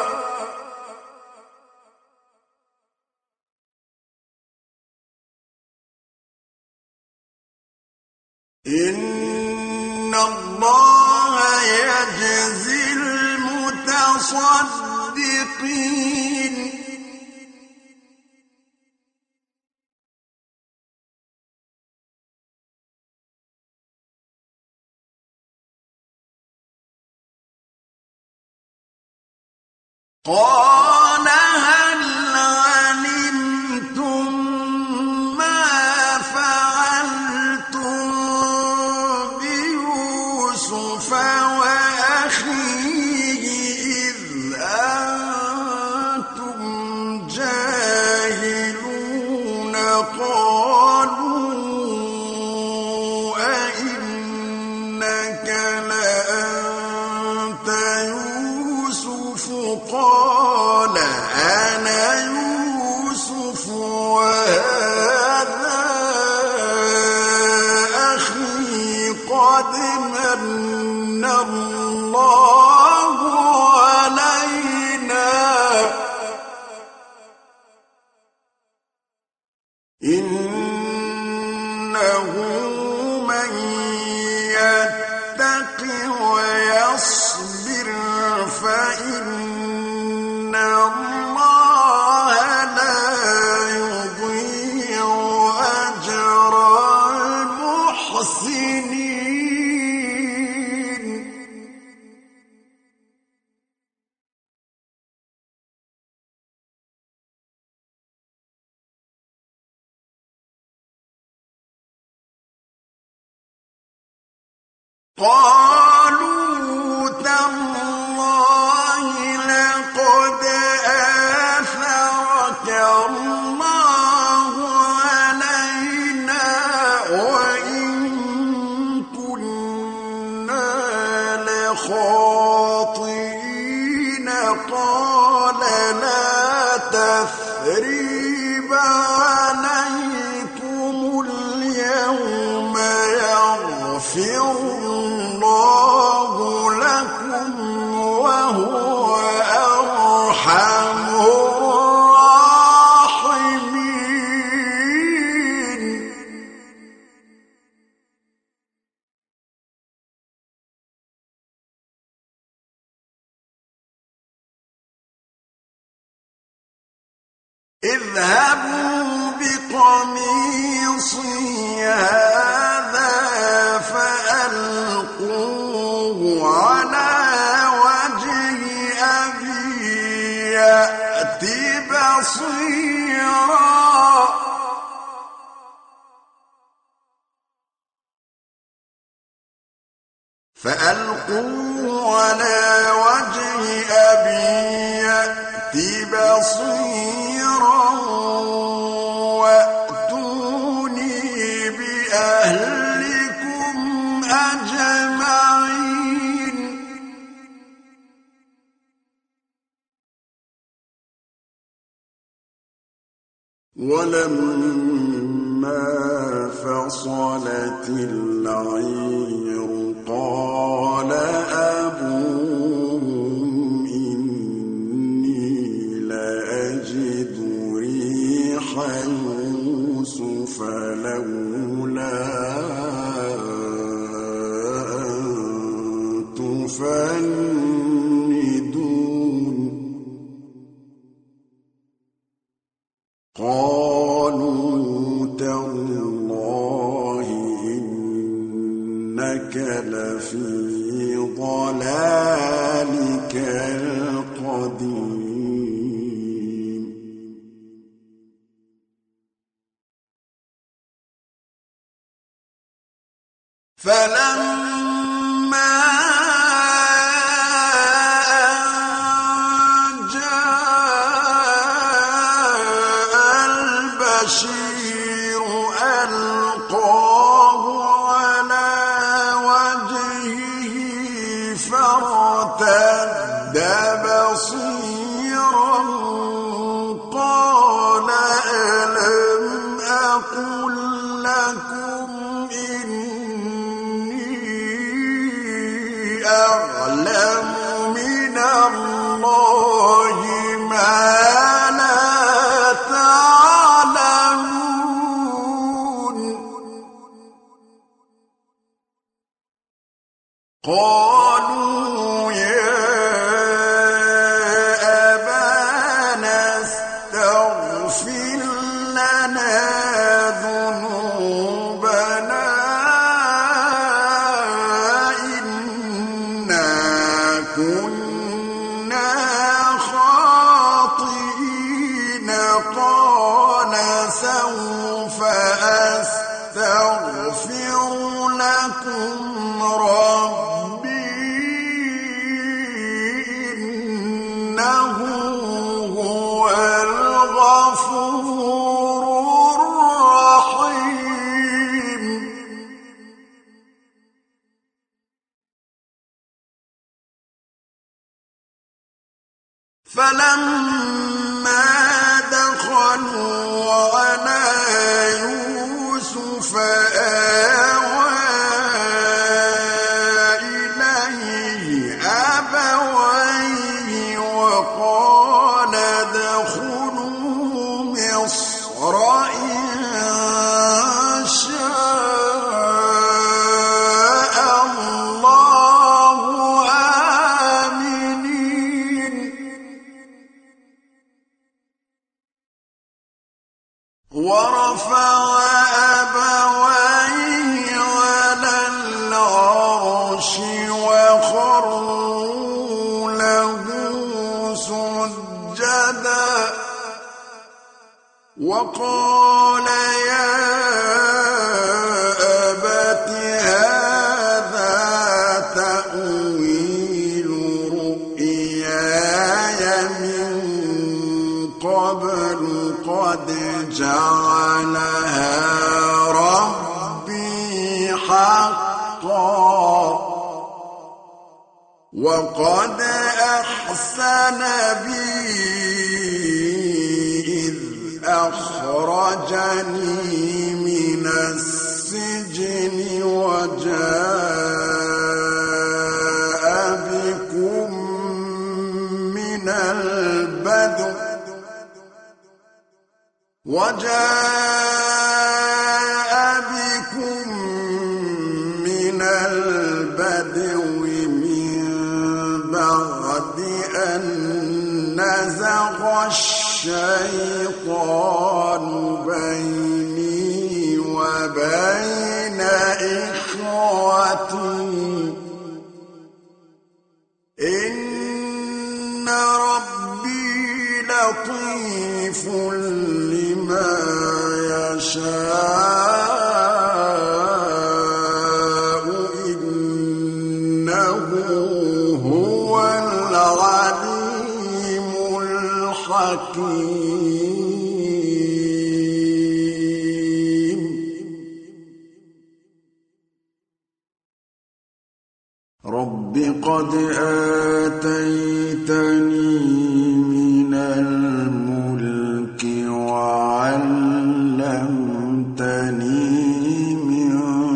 إن الله يجزي المتصدقين قال هل علمتم ما فعلتم بيوسف وأخيه إذ أنتم جاهلون قالوا أئنك لأنت يوسف قال أنا يوسف وهذا أخي قد من الله علينا إنه من يتق ويصبر فإن الله لا يضيع أجر المحسنين قالوا تالله لقد آثرك الله علينا وإن كنا لخاطئين قال لا تثريب عليكم اليوم يغفر الله لكم وهو أرحم الراحمين اذهبوا بقميصي هذا فألقوه على وجه أبي يأت بصيرا فألقوه على وجه أبي يأت بصيرا وأتوني بأهلكم أجمعين ولما فصلت العير قال أبوهم إني لأجد ريح يوسف لولا أن تفندون قالوا تالله إنك لفي ضلالك القديم فلما جاء البشير ألقاه على وجهه فارتد بصيرا قال ألم أقل لكم إني أعلم من الله ما لا تعلمون ولما دخلوا على يوسف آوى إليه أبويه وقال ادخلوا مصر إن شاء الله آمنين ورفع أبويه على العرش وخروا له سجدا وقال يا أبت هذا تأويل رؤياي من قبل قد جعلها ربي حقا وقد أحسن بي إذ أخرجني من السجن وجاء بكم من البدو من بعد أن نزغ الشيطان بيني وبين إخوتي إن ربي لطيف لما يشاء إنه هو العليم الحكيم رب قد آتيتني من الملك وعلمتني من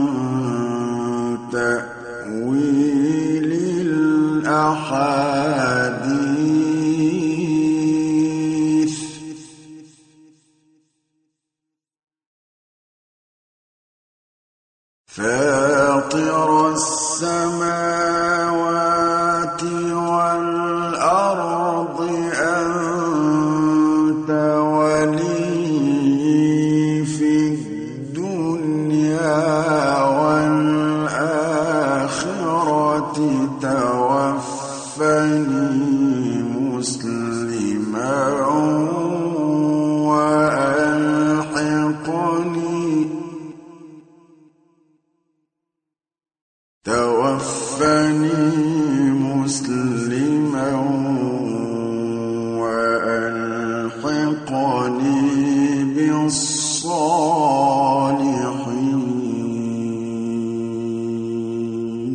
تأويل الأحاديث فاطر السماوات والأرض أنت ولي في الدنيا والآخرة توفني مسلما وألحقني بالصالحين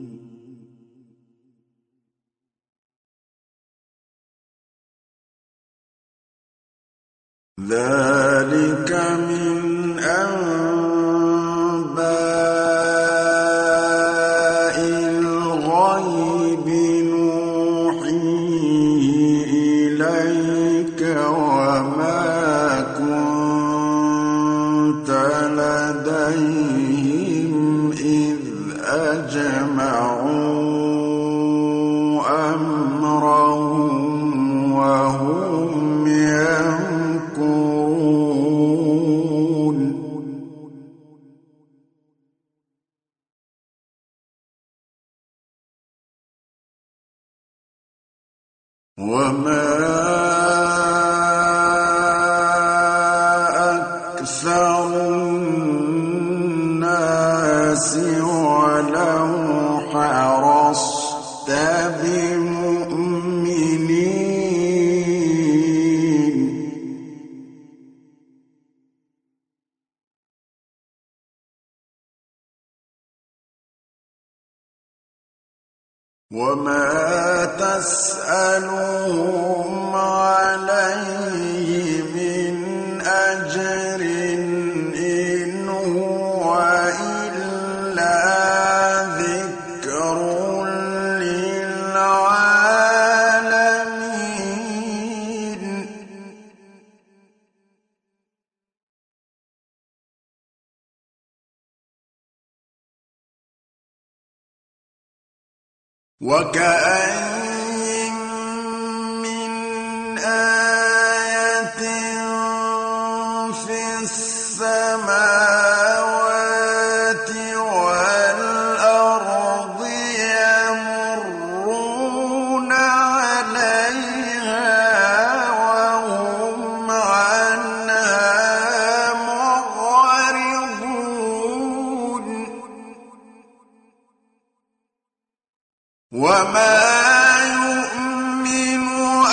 ذلك من أنباء الغيب نوحيه إليك وما كنت لديهم إذ أجمعوا أمرهم وهم يمكرون وما أكثر الناس ولو حرصت بمؤمنين وما تسألهم وكأين من آية في السماوات والأرض يمرون عليها وهم عنها معرضون وما يؤمن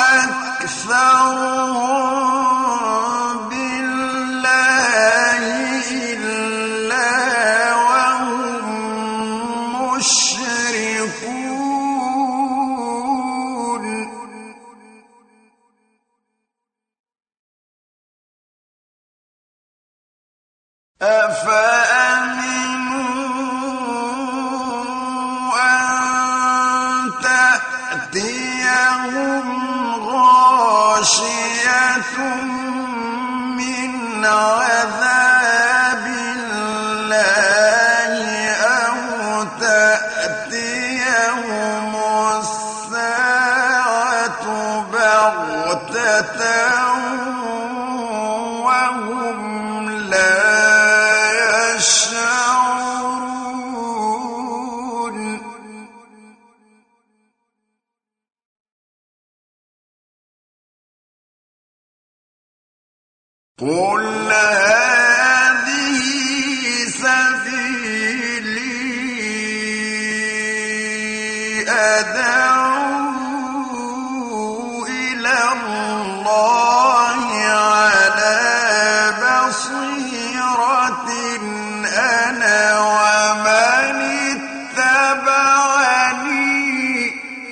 أكثرهم بالله إلا وهم مشركون أفأمنوا أن تأتيهم غاشية من عذاب الله أو تأتيهم الساعة بغتة وهم لا يشعرون قل هذه سبيلي أدعو إلى الله على بصيرة أنا ومن اتبعني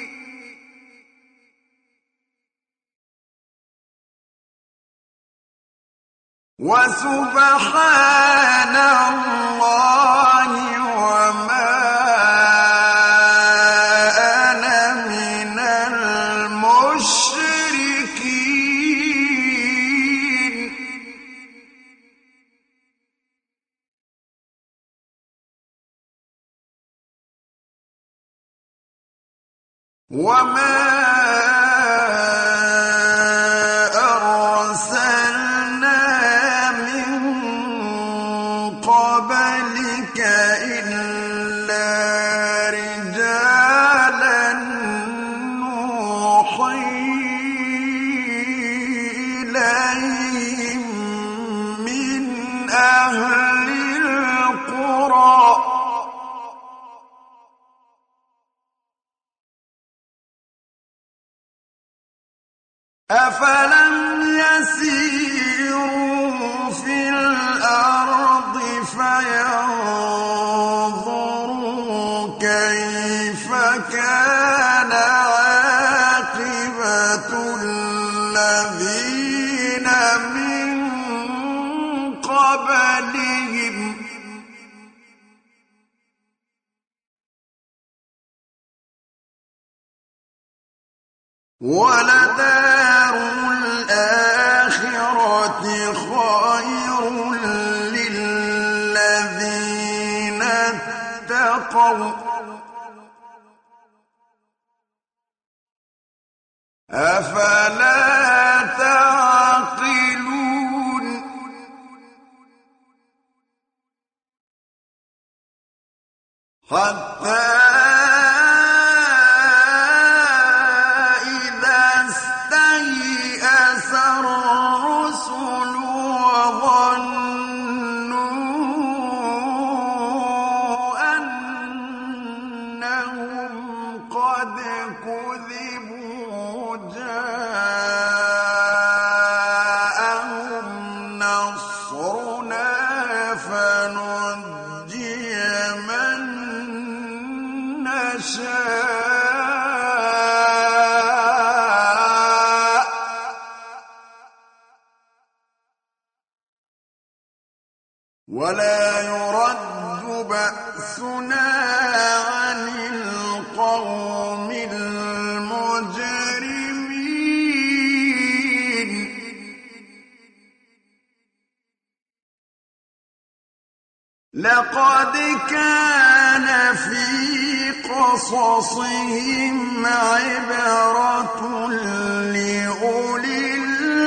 وسبحان الله وما أنا من المشركين وما أرسلنا من قبلك إلا رجالا نوحي إليهم من أهل القرى أفلم يسيروا في الأرض فينظروا كيف كان عاقبة الذين من قبلهم ولدار الآخرة خير للذين اتقوا أفلا تعقلون حتى ولا يرد بأسنا عن القوم المجرمين لقد كان في قصصهم عبرة لأولي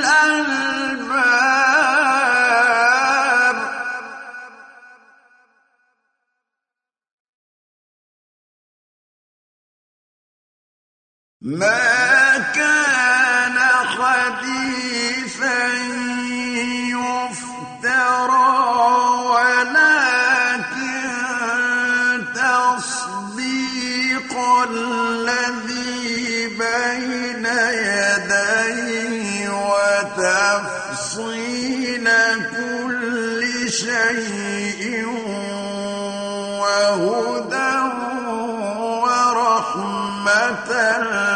الألباب ما كان حديثا يفترى ولكن تصديق الذي بين يديه وتفصيل كل شيء وهدى ورحمة